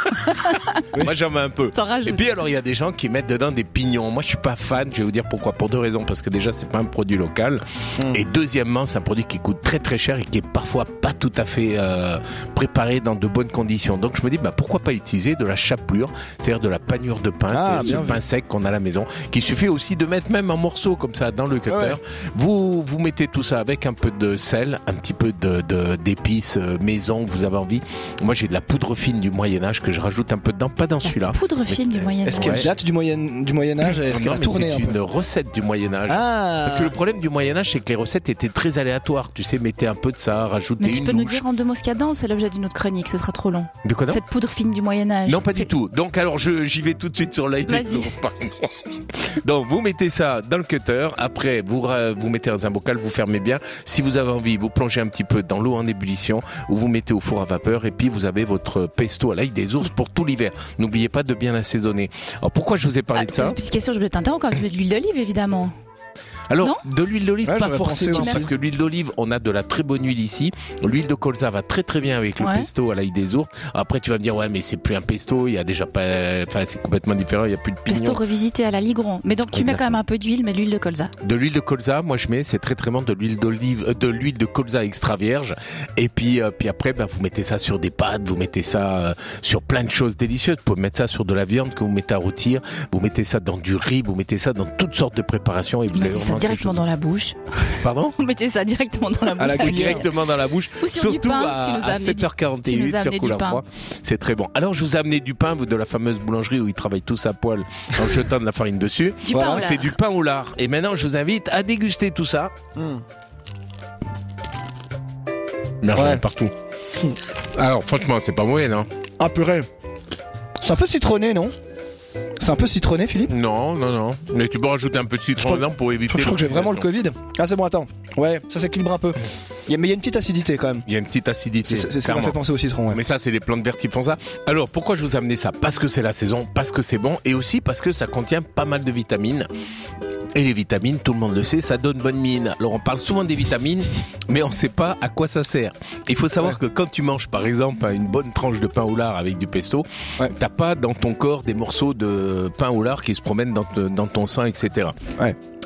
Moi j'en mets un peu.
T'en rajoutes.
Et puis alors il y a des gens qui mettent dedans des pignons. Moi je suis pas fan, je vais vous dire pourquoi. Pour deux raisons, parce que déjà c'est pas un produit local, et deuxièmement c'est un produit qui coûte très très cher et qui est parfois pas tout à fait euh, préparé dans de bonnes conditions. Donc je me dis bah pourquoi pas utiliser de la chapelure, c'est-à-dire de la panure de pain,
Ah,
c'est-à-dire
bien
ce
vu.
pain sec qu'on a à la maison, qu'il suffit aussi de mettre même en morceaux comme ça dans le cutter.
Ouais.
Vous vous mettez tout ça avec un peu de sel, un petit peu de de- d'épices euh, maison que vous avez envie. Moi j'ai de la poudre fine du Moyen Âge que je rajoute un peu dedans, pas dans celui-là.
Poudre fine du Moyen Âge.
Est-ce qu'elle
Ouais.
date du Moyen, du Moyen Âge? Est-ce qu'elle
Non,
a
mais
tourné un
c'est
peu?
une recette du Moyen Âge.
Ah.
Parce que le problème du Moyen Âge, c'est que les recettes étaient très aléatoires. Tu sais, mettez un peu de ça, rajoutez
Mais tu
une
peux nous
louche.
dire en deux mots ce qu'il y a dedans ou c'est l'objet d'une autre chronique, ce sera trop long.
De quoi, non?
Cette poudre fine du Moyen Âge.
Non, pas
c'est-
du tout. Donc alors, je, j'y vais tout de suite sur l'ail des
Vas-y.
ours, pardon. Donc vous mettez ça dans le cutter. Après, vous ra- vous mettez dans un bocal, vous fermez bien. Si vous avez envie, vous plongez un petit peu dans l'eau en ébullition ou vous mettez au four à vapeur et puis vous avez votre pesto à l'ail des ours pour tout l'hiver. N'oubliez pas de bien l'assaisonner. Alors pourquoi je vous ai parlé
Ah,
de ça?
petite question, je voulais t'interrompre quand même de l'huile d'olive, évidemment.
Alors,
Non
de l'huile d'olive,
Ouais,
pas
j'aurais pensé
forcément,
aussi.
parce que l'huile d'olive, on a de la très bonne huile ici. L'huile de colza va très très bien avec le
Ouais.
pesto à l'ail des ours. Après, tu vas me dire, ouais, mais c'est plus un pesto, il y a déjà pas, enfin, c'est complètement différent, il y a plus de
Pesto
pignon.
revisité à la Ligron. Mais donc tu mets quand même un peu d'huile, mais l'huile de colza.
De l'huile de colza, moi je mets, c'est très très bon, de l'huile d'olive, euh, de l'huile de colza extra vierge. Et puis, euh, puis après, ben, vous mettez ça sur des pâtes, vous mettez ça euh, sur plein de choses délicieuses. Vous pouvez mettre ça sur de la viande que vous mettez à rôtir, vous mettez ça dans du riz, vous mettez ça dans toutes sortes de préparations et vous
On
avez
mettez ça
vraiment quelque
directement
chose-
dans la bouche.
Pardon?
On mettait ça directement dans la bouche.
À la
avec-
cuillère.
Directement dans la bouche,
Ou sur du
surtout
pain,
à,
tu nous as
à
amené
sept heures
du- tu
quarante-huit
nous as
sur
amené du
couleur
pain.
trois. C'est très bon. Alors je vous ai amené du pain de la fameuse boulangerie où ils travaillent tous à poil en jetant de la farine dessus.
Du pain au lard.
C'est du pain au lard. Et maintenant je vous invite à déguster tout ça.
Hmm.
Merci
Ouais.
partout. Alors franchement c'est pas mauvais non?
Ah purée. C'est un peu citronné, non? C'est un peu citronné, Philippe?
Non, non, non. Mais tu peux rajouter un peu de
Je
citron
crois-
dedans pour
Je
éviter.
crois, je crois que j'ai vraiment le
l'oxydation.
Covid. Ah c'est bon, attends. Ouais, ça s'équilibre un peu. Il y a- mais il y a une petite acidité quand même.
Il y a une petite acidité.
C'est c'est ce qui m'a
clairement.
fait penser au citron. Ouais.
Mais ça, c'est les plantes vertes qui font ça. Alors, pourquoi je vous ai amené ça? Parce que c'est la saison, parce que c'est bon, et aussi parce que ça contient pas mal de vitamines. Et les vitamines, tout le monde le sait, ça donne bonne mine. Alors, on parle souvent des vitamines, mais on sait pas à quoi ça sert. Il faut savoir que quand tu manges, par exemple, une bonne tranche de pain au lard avec du pesto,
Ouais.
t'as pas dans ton corps des morceaux de pain au lard qui se promènent dans, te- dans ton sang, et cetera.
Ouais.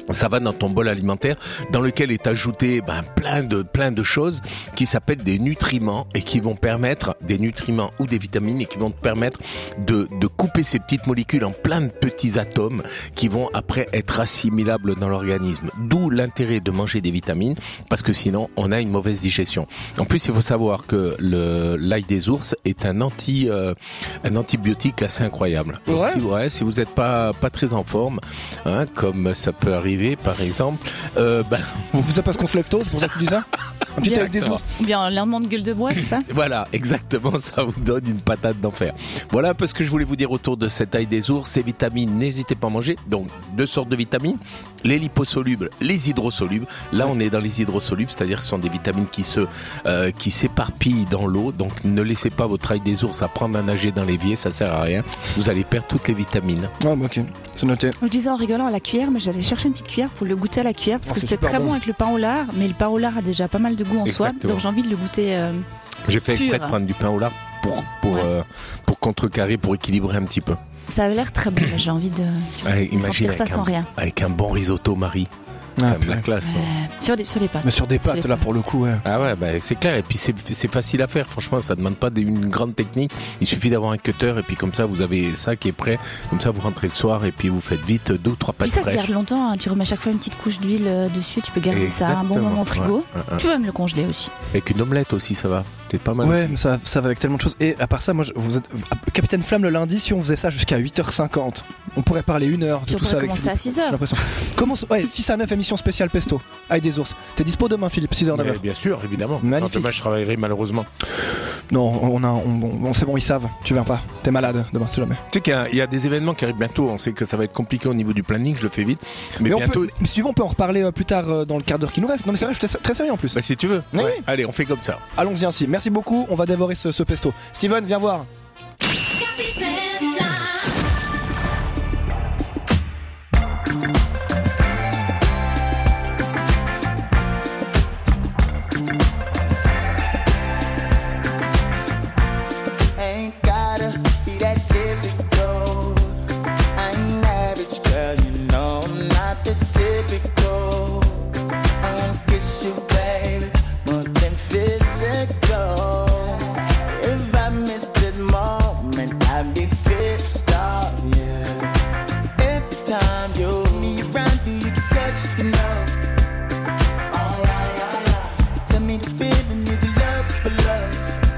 Ça va dans ton bol alimentaire dans lequel est ajouté ben, plein de plein de choses qui s'appellent des nutriments et qui vont permettre des nutriments ou des vitamines et qui vont te permettre de de couper ces petites molécules en plein de petits atomes qui vont après être assimilables dans l'organisme. D'où l'intérêt de manger des vitamines parce que sinon on a une mauvaise digestion. En plus, il faut savoir que le l'ail des ours est un anti euh, un antibiotique assez incroyable. Donc,
ouais.
si, ouais, si vous n'êtes pas pas très en forme, hein, comme ça peut arriver par exemple, euh, ben,
vous faites ça parce qu'on se lève tôt, c'est pour ça que tu dis ça? Un petit avec des ours.
Ou bien un lendemain de gueule de bois, c'est ça?
Voilà, exactement, ça vous donne une patate d'enfer. Voilà un peu ce que je voulais vous dire autour de cet ail des ours. Ces vitamines, n'hésitez pas à manger. Donc, deux sortes de vitamines, les liposolubles, les hydrosolubles. Là, on est dans les hydrosolubles, c'est-à-dire que ce sont des vitamines qui se, euh, qui s'éparpillent dans l'eau. Donc, ne laissez pas votre ail des ours apprendre à nager dans l'évier, ça sert à rien. Vous allez perdre toutes les vitamines.
Ah, bah, ok, c'est noté.
Je disais en rigolant à la cuillère, mais j'allais chercher une petite cuillère pour le goûter à la cuillère parce
Oh,
que
c'est
c'était
super
très bon.
bon
avec le pain au lard, mais le pain au lard a déjà pas mal de goût en
Exactement.
soi, donc j'ai envie de le goûter. Euh,
J'ai fait exprès
pur.
de prendre du pain au lard pour, pour,
Ouais.
euh, pour contrecarrer, pour équilibrer un petit peu.
Ça avait l'air très bon, mais j'ai envie de,
Ouais,
de sentir ça
avec
sans
un,
rien.
Avec un bon risotto, Marie.
Ah,
Comme la classe.
Euh, sur, des, sur les pâtes.
Mais sur des
Sur
pâtes,
les
là,
pâtes.
pour le coup, ouais.
Ah ouais, bah, c'est clair. Et puis c'est, c'est facile à faire. Franchement, ça demande pas une grande technique. Il suffit d'avoir un cutter et puis comme ça, vous avez ça qui est prêt. Comme ça, vous rentrez le soir et puis vous faites vite deux ou trois pâtes
Puis ça se
fraîches.
garde longtemps, hein. Tu remets à chaque fois une petite couche d'huile euh, dessus, tu peux garder ça un bon
Exactement.
moment au frigo.
Ouais, ouais, ouais.
Tu peux même le congeler aussi.
Avec une omelette aussi, ça va. C'est pas mal.
Ouais,
aussi.
mais ça, ça va avec tellement de choses. Et à part ça, moi, je- vous êtes Capitaine Flamme le lundi. Si on faisait ça jusqu'à huit heures cinquante, on pourrait parler une heure de
Puis on
tout ça
pourrait
avec
commencer
Philippe.
à six heures.
J'ai l'impression. Comment ouais, six à neuf émission spéciale Pesto. Aïe des ours. T'es dispo demain, Philippe, six heures neuf
Mais
heures.
bien sûr, évidemment.
Magnifique.
Non, demain, je travaillerai malheureusement.
Non, on a, on, on- on- c'est bon, ils savent. Tu viens pas. T'es malade demain, c'est jamais.
Tu sais qu'il y a, il y a des événements qui arrivent bientôt. On sait que ça va être compliqué au niveau du planning. Je le fais vite. Mais,
Mais, on
bientôt.
peut, mais si tu veux, on peut en reparler euh, plus tard euh, dans le quart d'heure qui nous reste. Non, mais c'est vrai, je suis très sérieux en plus.
Bah, si tu veux.
Oui,
Ouais.
oui.
Allez, on fait comme ça.
Allons-y ainsi. Merci beaucoup. On va dévorer ce, ce pesto. Steven, viens voir.
Ain't gotta be that difficult. I'm average, girl, you know I'm not the typical. I wanna kiss you, baby, more than physical. If I miss this moment, I'd be pissed off, yeah. Every time you me around, do you get touched enough? Alright, alright. Tell me the feeling is love for love.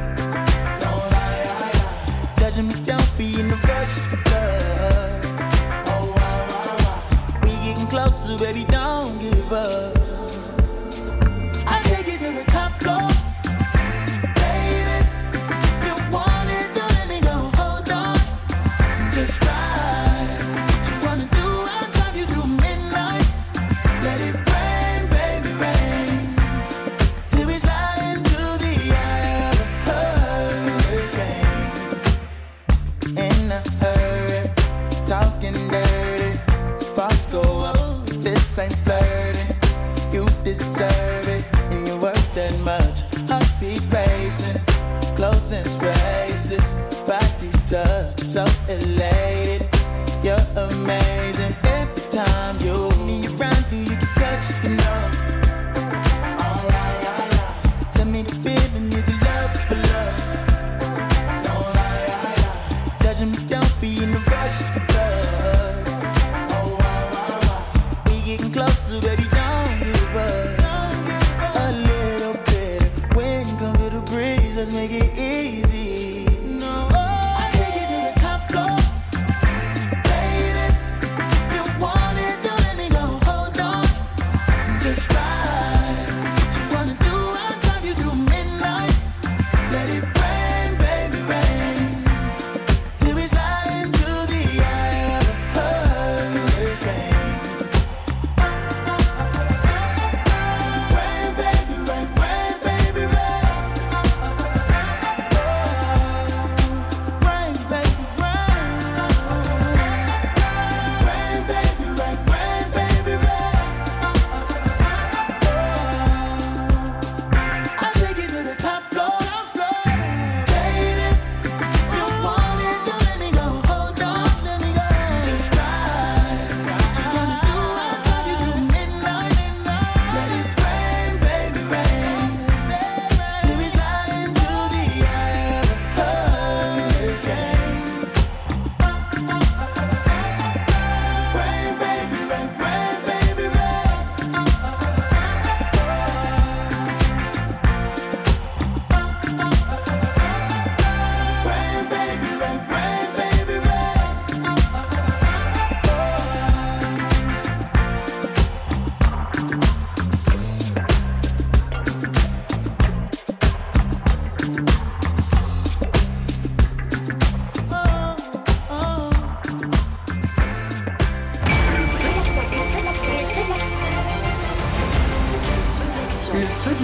Judging me, don't be in a rush to love. Oh, wow, wow, wow. We getting closer, baby, don't give up. I take you to the top floor. Baby, if you want it, don't let me go. Hold on, just ride. What you wanna do, I'll drive you through midnight. Let it rain, baby, rain. Till we slide into the eye of a hurricane. In a hurry, talking dirty. Sparks go up, this ain't flirting. You deserve it, and you're worth that much. Heartbeat racing, closing spaces. Bodies touch, so elated. You're amazing. Every time you me around, do you get touched enough? Alright, alright. Tell me the feeling is love for love. Judging me, don't be in a rush to love. Oh, wow, wow, wow. We getting closer, baby, don't give up. A little bit of wind come feel the breeze, let's make it easy. No, I take you to the top floor. Baby, if you want it, don't let me go. Hold on, just ride. What you wanna do, I'll drive you through midnight. Let it rain, baby, rain. Till we slide into the eye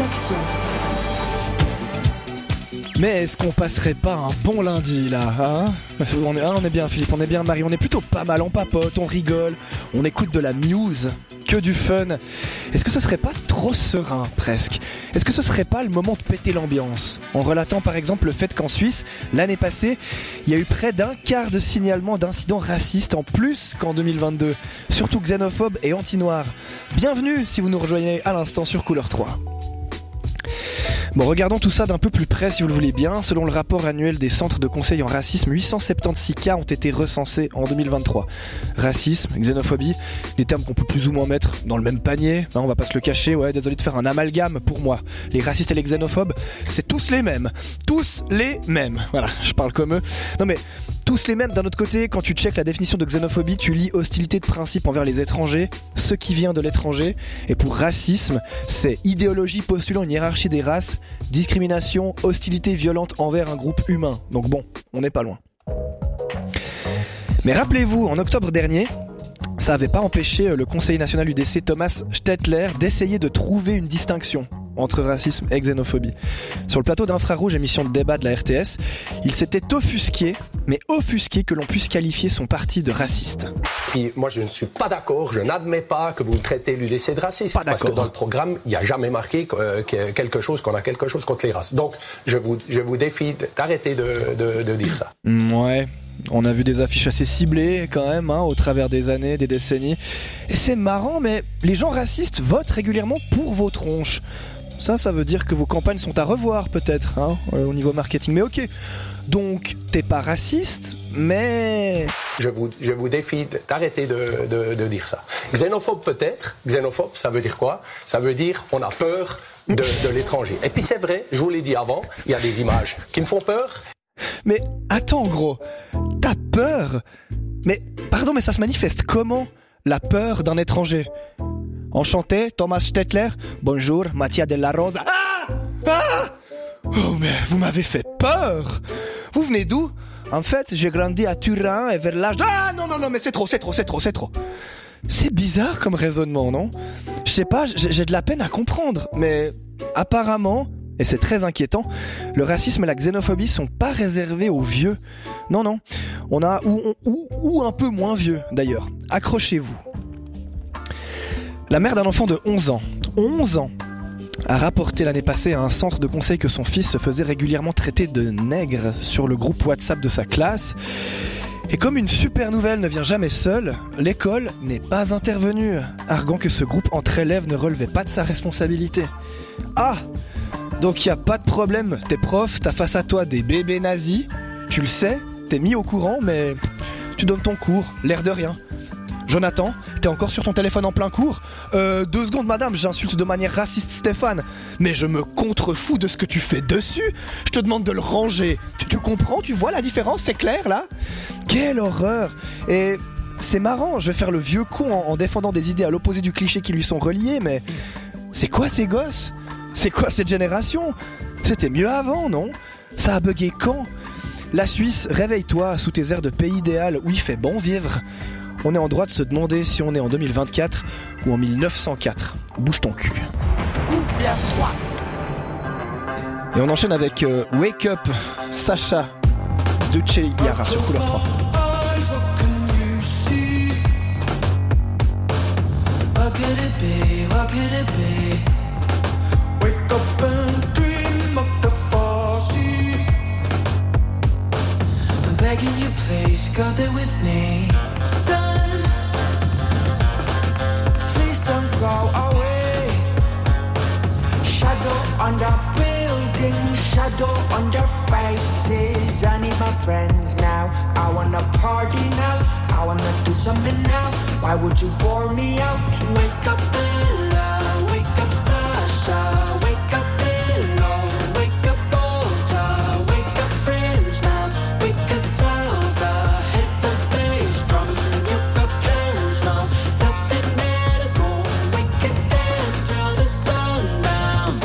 Réaction.
Mais est-ce qu'on passerait pas un bon lundi là, hein? on, est, hein, on est bien Philippe, on est bien Marie, on est plutôt pas mal, on papote, on rigole, on écoute de la muse, que du fun. Est-ce que ce serait pas trop serein presque? Est-ce que ce serait pas le moment de péter l'ambiance? En relatant par exemple le fait qu'en Suisse, l'année passée, il y a eu près d'un quart de signalements d'incidents racistes en plus qu'en deux mille vingt-deux, surtout xénophobes et anti-noirs. Bienvenue si vous nous rejoignez à l'instant sur Couleur trois. Bon, regardons tout ça d'un peu plus près si vous le voulez bien. Selon le rapport annuel des centres de conseil en racisme, huit cent soixante-seize cas ont été recensés en deux mille vingt-trois. Racisme, xénophobie, des termes qu'on peut plus ou moins mettre dans le même panier, hein, on va pas se le cacher, ouais, désolé de faire un amalgame pour moi. Les racistes et les xénophobes, c'est tous les mêmes. Tous les mêmes. Voilà, je parle comme eux. Non mais, tous les mêmes d'un autre côté, quand tu checkes la définition de xénophobie, tu lis hostilité de principe envers les étrangers, ce qui vient de l'étranger, et pour racisme, c'est idéologie postulant une hiérarchie des races, discrimination, hostilité violente envers un groupe humain. Donc bon, on n'est pas loin. Mais rappelez-vous, en octobre dernier, ça n'avait pas empêché le conseiller national U D C Thomas Stettler d'essayer de trouver une distinction entre racisme et xénophobie. Sur le plateau d'Infrarouge, émission de débat de la R T S, il s'était offusqué, mais offusqué que l'on puisse qualifier son parti de raciste.
Puis moi je ne suis pas d'accord, je n'admets pas que vous traitez l'U D C de raciste, pas parce que dans le programme, il n'y a jamais marqué euh, quelque chose, qu'on a quelque chose contre les races. Donc je vous, je vous défie d'arrêter de, de, de dire ça. Ouais. On a vu des affiches assez ciblées quand même, hein, au travers des années, des décennies. Et c'est marrant, mais les gens racistes votent régulièrement pour vos tronches. Ça, ça veut dire que vos campagnes sont à revoir peut-être, hein, au niveau marketing. Mais ok, donc t'es pas raciste, mais... Je vous, je vous défie d'arrêter de, de, de dire ça. Xénophobe peut-être, xénophobe ça veut dire quoi? Ça veut dire on a peur de, de l'étranger. Et puis c'est vrai, je vous l'ai dit avant, il y a des images qui me font peur. Mais attends gros, t'as peur? Mais pardon, mais ça se manifeste comment, la peur d'un étranger? Enchanté, Thomas Stettler. Bonjour, Mattia Della Rosa. Ah! Ah! Oh mais vous m'avez fait peur. Vous venez d'où? En fait, j'ai grandi à Turin et vers l'âge... Ah non, non, non, mais c'est trop, c'est trop, c'est trop, c'est trop. C'est bizarre comme raisonnement, non? Je sais pas, j'ai de la peine à comprendre, mais apparemment... Et c'est très inquiétant, le racisme et la xénophobie sont pas réservés aux vieux. Non, non. On a, ou, ou, ou un peu moins vieux, d'ailleurs. Accrochez-vous. La mère d'un enfant de onze ans, onze ans, a rapporté l'année passée à un centre de conseil que son fils se faisait régulièrement traiter de nègre sur le groupe WhatsApp de sa classe. Et comme une super nouvelle ne vient jamais seule, l'école n'est pas intervenue, arguant que ce groupe entre élèves ne relevait pas de sa responsabilité. Ah! Donc y a pas de problème, t'es prof, t'as face à toi des bébés nazis, tu le sais, t'es mis au courant, mais tu donnes ton cours, l'air de rien. Jonathan, t'es encore sur ton téléphone en plein cours? Euh, deux secondes madame, j'insulte de manière raciste Stéphane, mais je me contrefous de ce que tu fais dessus, je te demande de le ranger. Tu, tu comprends, tu vois la différence, c'est clair là? Quelle horreur! Et c'est marrant, je vais faire le vieux con en, en défendant des idées à l'opposé du cliché qui lui sont reliées, mais c'est quoi ces gosses? C'est quoi cette génération? C'était mieux avant, non? Ça a bugué quand? La Suisse, réveille-toi sous tes airs de pays idéal où il fait bon vivre. On est en droit de se demander si on est en deux mille vingt-quatre ou en mille neuf cent quatre. Bouge ton cul.
Couleur trois.
Et on enchaîne avec euh, Wake Up, Sacha de Che Yara sur Couleur trois.
What could it be? What could it be? Wake up and dream of the fall. I'm begging you, please go there with me, son. Please don't go away. Shadow on the building, shadow on their faces. I need my friends now. I wanna party now. I wanna do something now. Why would you bore me out? Wake up, Bella. Wake up, Sasha. Wake up, Bella. Wake up, Volta. Wake up, friends now. Wake up, salsa. Hit the bass drum. You got plans now. Nothing matters more. We can dance till the sundown.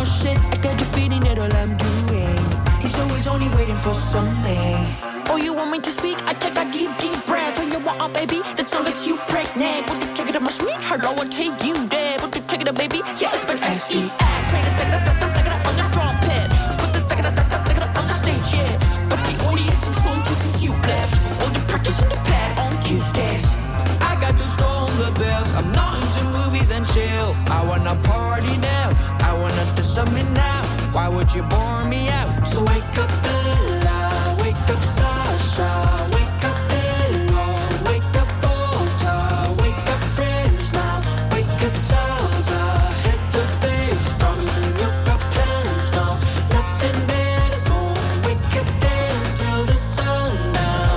oh shit, I got the feeling that all I'm doing is always only waiting for something. Oh, you want me to speak? I take a deep, deep breath. And you want a baby? That's all that's you pregnant. Want to take it to my sweetheart? I will take you there. Want to take it to baby? Yeah, it's been S E X. Say the take it on the trumpet. Put the take it on the stage, yeah. But the audience seems so into since you left. All the practice in the pad on Tuesdays. I got to stone the bells. I'm not into movies and chill. I wanna party now. I wanna do something now. Why would you bore me out? So wake up, Bella. Wake up, Sasha. Wake up, Ella. Wake up, Volta. Wake up, friends now. Wake up, Salsa. Hit the bass drum. You got plans now. Nothing matters more. Wake up, dance till the sun now.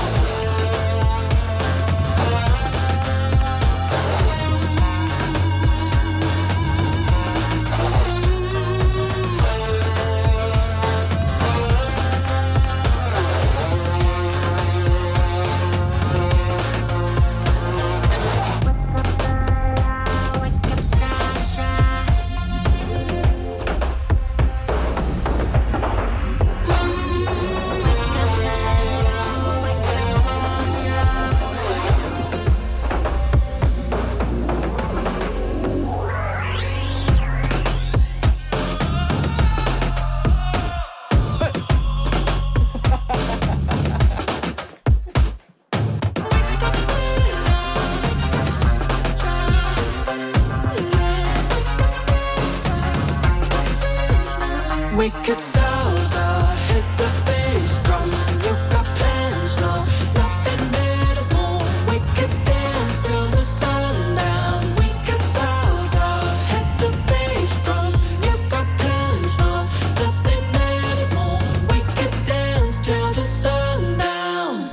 Wake up, Salsa, hit the bass drum. You got plans now, nothing matters more. Wake up, dance till the sun down. Wake up, Salsa, hit the bass drum. You got plans now, nothing matters more. Wake up, dance till the sun down.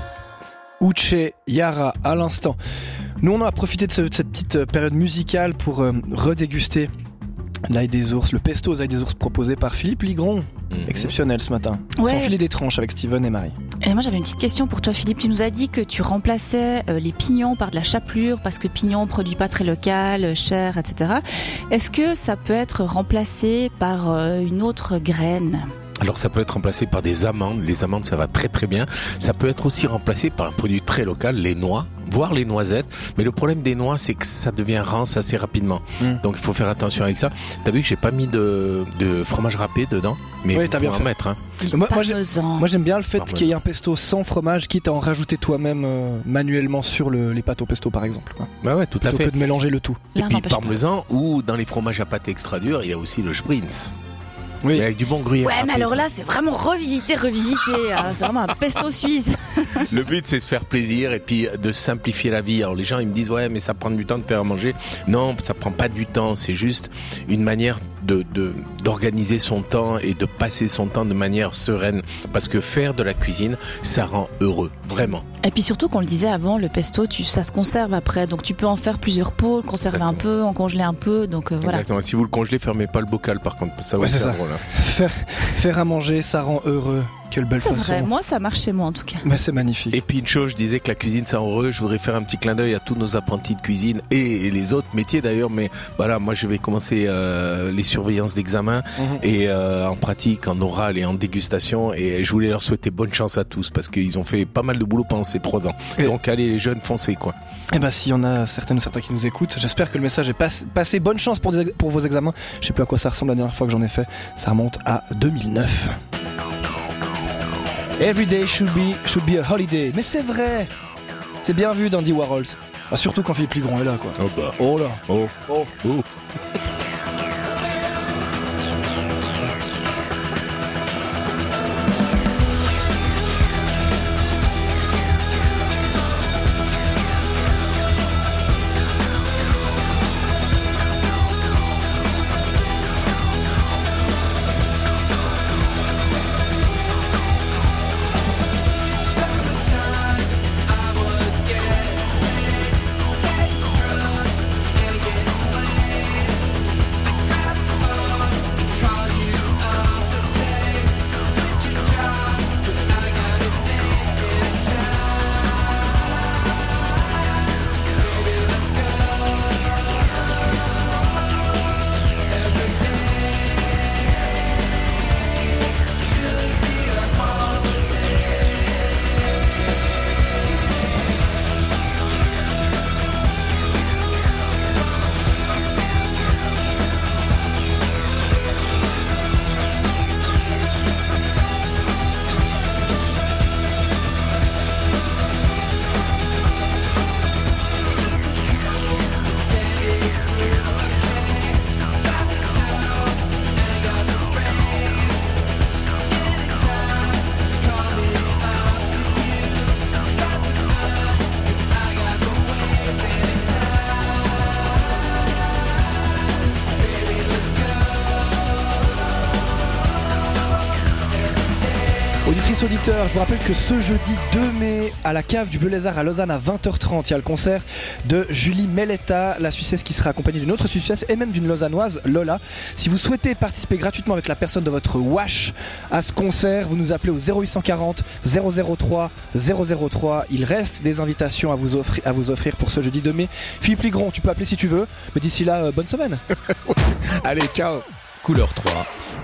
Uche Yara à l'instant. Nous on a profité de, ce, de cette petite période musicale pour euh, redéguster l'ail des ours, le pesto aux ail des ours proposé par Philippe Ligron. Mmh. Exceptionnel ce matin.
Ouais.
Sans filer des tranches avec Steven et Marie.
Et moi j'avais une petite question pour toi Philippe. Tu nous as dit que tu remplaçais euh, les pignons par de la chapelure parce que pignon produit pas très local, cher, et cetera. Est-ce que ça peut être remplacé par euh, une autre graine ?
Alors ça peut être remplacé par des amandes, les amandes ça va très très bien. Ça peut être aussi remplacé par un produit très local, les noix, voire les noisettes. Mais le problème des noix c'est que ça devient rance assez rapidement. Mm. Donc il faut faire attention avec ça. T'as vu que j'ai pas mis de, de fromage râpé dedans, mais
oui, t'as bien
en
fait.
mettre. Hein.
Moi, moi, j'aime, moi j'aime bien le fait Parmesan. Qu'il y ait un pesto sans fromage, quitte à en rajouter toi-même euh, manuellement sur le, les pâtes au pesto par exemple. Quoi.
Bah ouais, tout
Plutôt
à fait.
Que de mélanger le tout.
Et puis parmesan ou dans les fromages à pâte extra dure, il y a aussi le spritz. Oui. Avec du bon gruyère.
Ouais, mais alors là, c'est vraiment revisiter, revisiter. Hein. C'est vraiment un pesto suisse.
Le but, c'est de se faire plaisir et puis de simplifier la vie. Alors les gens, ils me disent, ouais, mais ça prend du temps de faire à manger. Non, ça prend pas du temps. C'est juste une manière de, de, d'organiser son temps et de passer son temps de manière sereine. Parce que faire de la cuisine, ça rend heureux. Vraiment.
Et puis surtout, qu'on le disait avant, le pesto, tu, ça se conserve après. Donc tu peux en faire plusieurs pots, le conserver Exactement. un peu, en congeler un peu. Donc euh, voilà.
Exactement. Si vous le congelez, fermez pas le bocal par contre. Ça va
ouais, c'est
faire
ça.
drôle.
Faire, faire à manger, ça rend heureux. Quelle belle
c'est
façon.
vrai, moi ça marche chez moi en tout cas.
Mais c'est magnifique.
Et puis une chose, je disais que la cuisine ça rend heureux. Je voudrais faire un petit clin d'œil à tous nos apprentis de cuisine et, et les autres métiers d'ailleurs. Mais voilà, moi je vais commencer euh, les surveillances d'examen mmh. et euh, en pratique, en oral et en dégustation. Et je voulais leur souhaiter bonne chance à tous parce qu'ils ont fait pas mal de boulot pendant ces trois ans. Et donc allez les jeunes, foncez quoi.
Eh ben s'il y en a certaines ou certains qui nous écoutent, j'espère que le message est pas, passé. Bonne chance pour, des, pour vos examens. Je sais plus à quoi ça ressemble la dernière fois que j'en ai fait. Ça remonte à deux mille neuf. Every day should be, should be a holiday. Mais c'est vrai. C'est bien vu d'Andy Warhols. Enfin, surtout quand Philippe Ligron est là, quoi.
Oh bah.
Oh là.
Oh.
Oh.
Oh.
auditeurs, je vous rappelle que ce jeudi deux mai, à la cave du Bleu Lézard à Lausanne à vingt heures trente, il y a le concert de Julie Melletta, la Suissesse qui sera accompagnée d'une autre Suissesse et même d'une Lausannoise, Lola. Si vous souhaitez participer gratuitement avec la personne de votre wash à ce concert, vous nous appelez au zéro huit cent quarante zéro zéro trois zéro zéro trois. Il reste des invitations à vous offrir, à vous offrir pour ce jeudi deux mai. Philippe Ligron, tu peux appeler si tu veux, mais d'ici là, euh, bonne semaine.
Allez, ciao.
Couleur trois.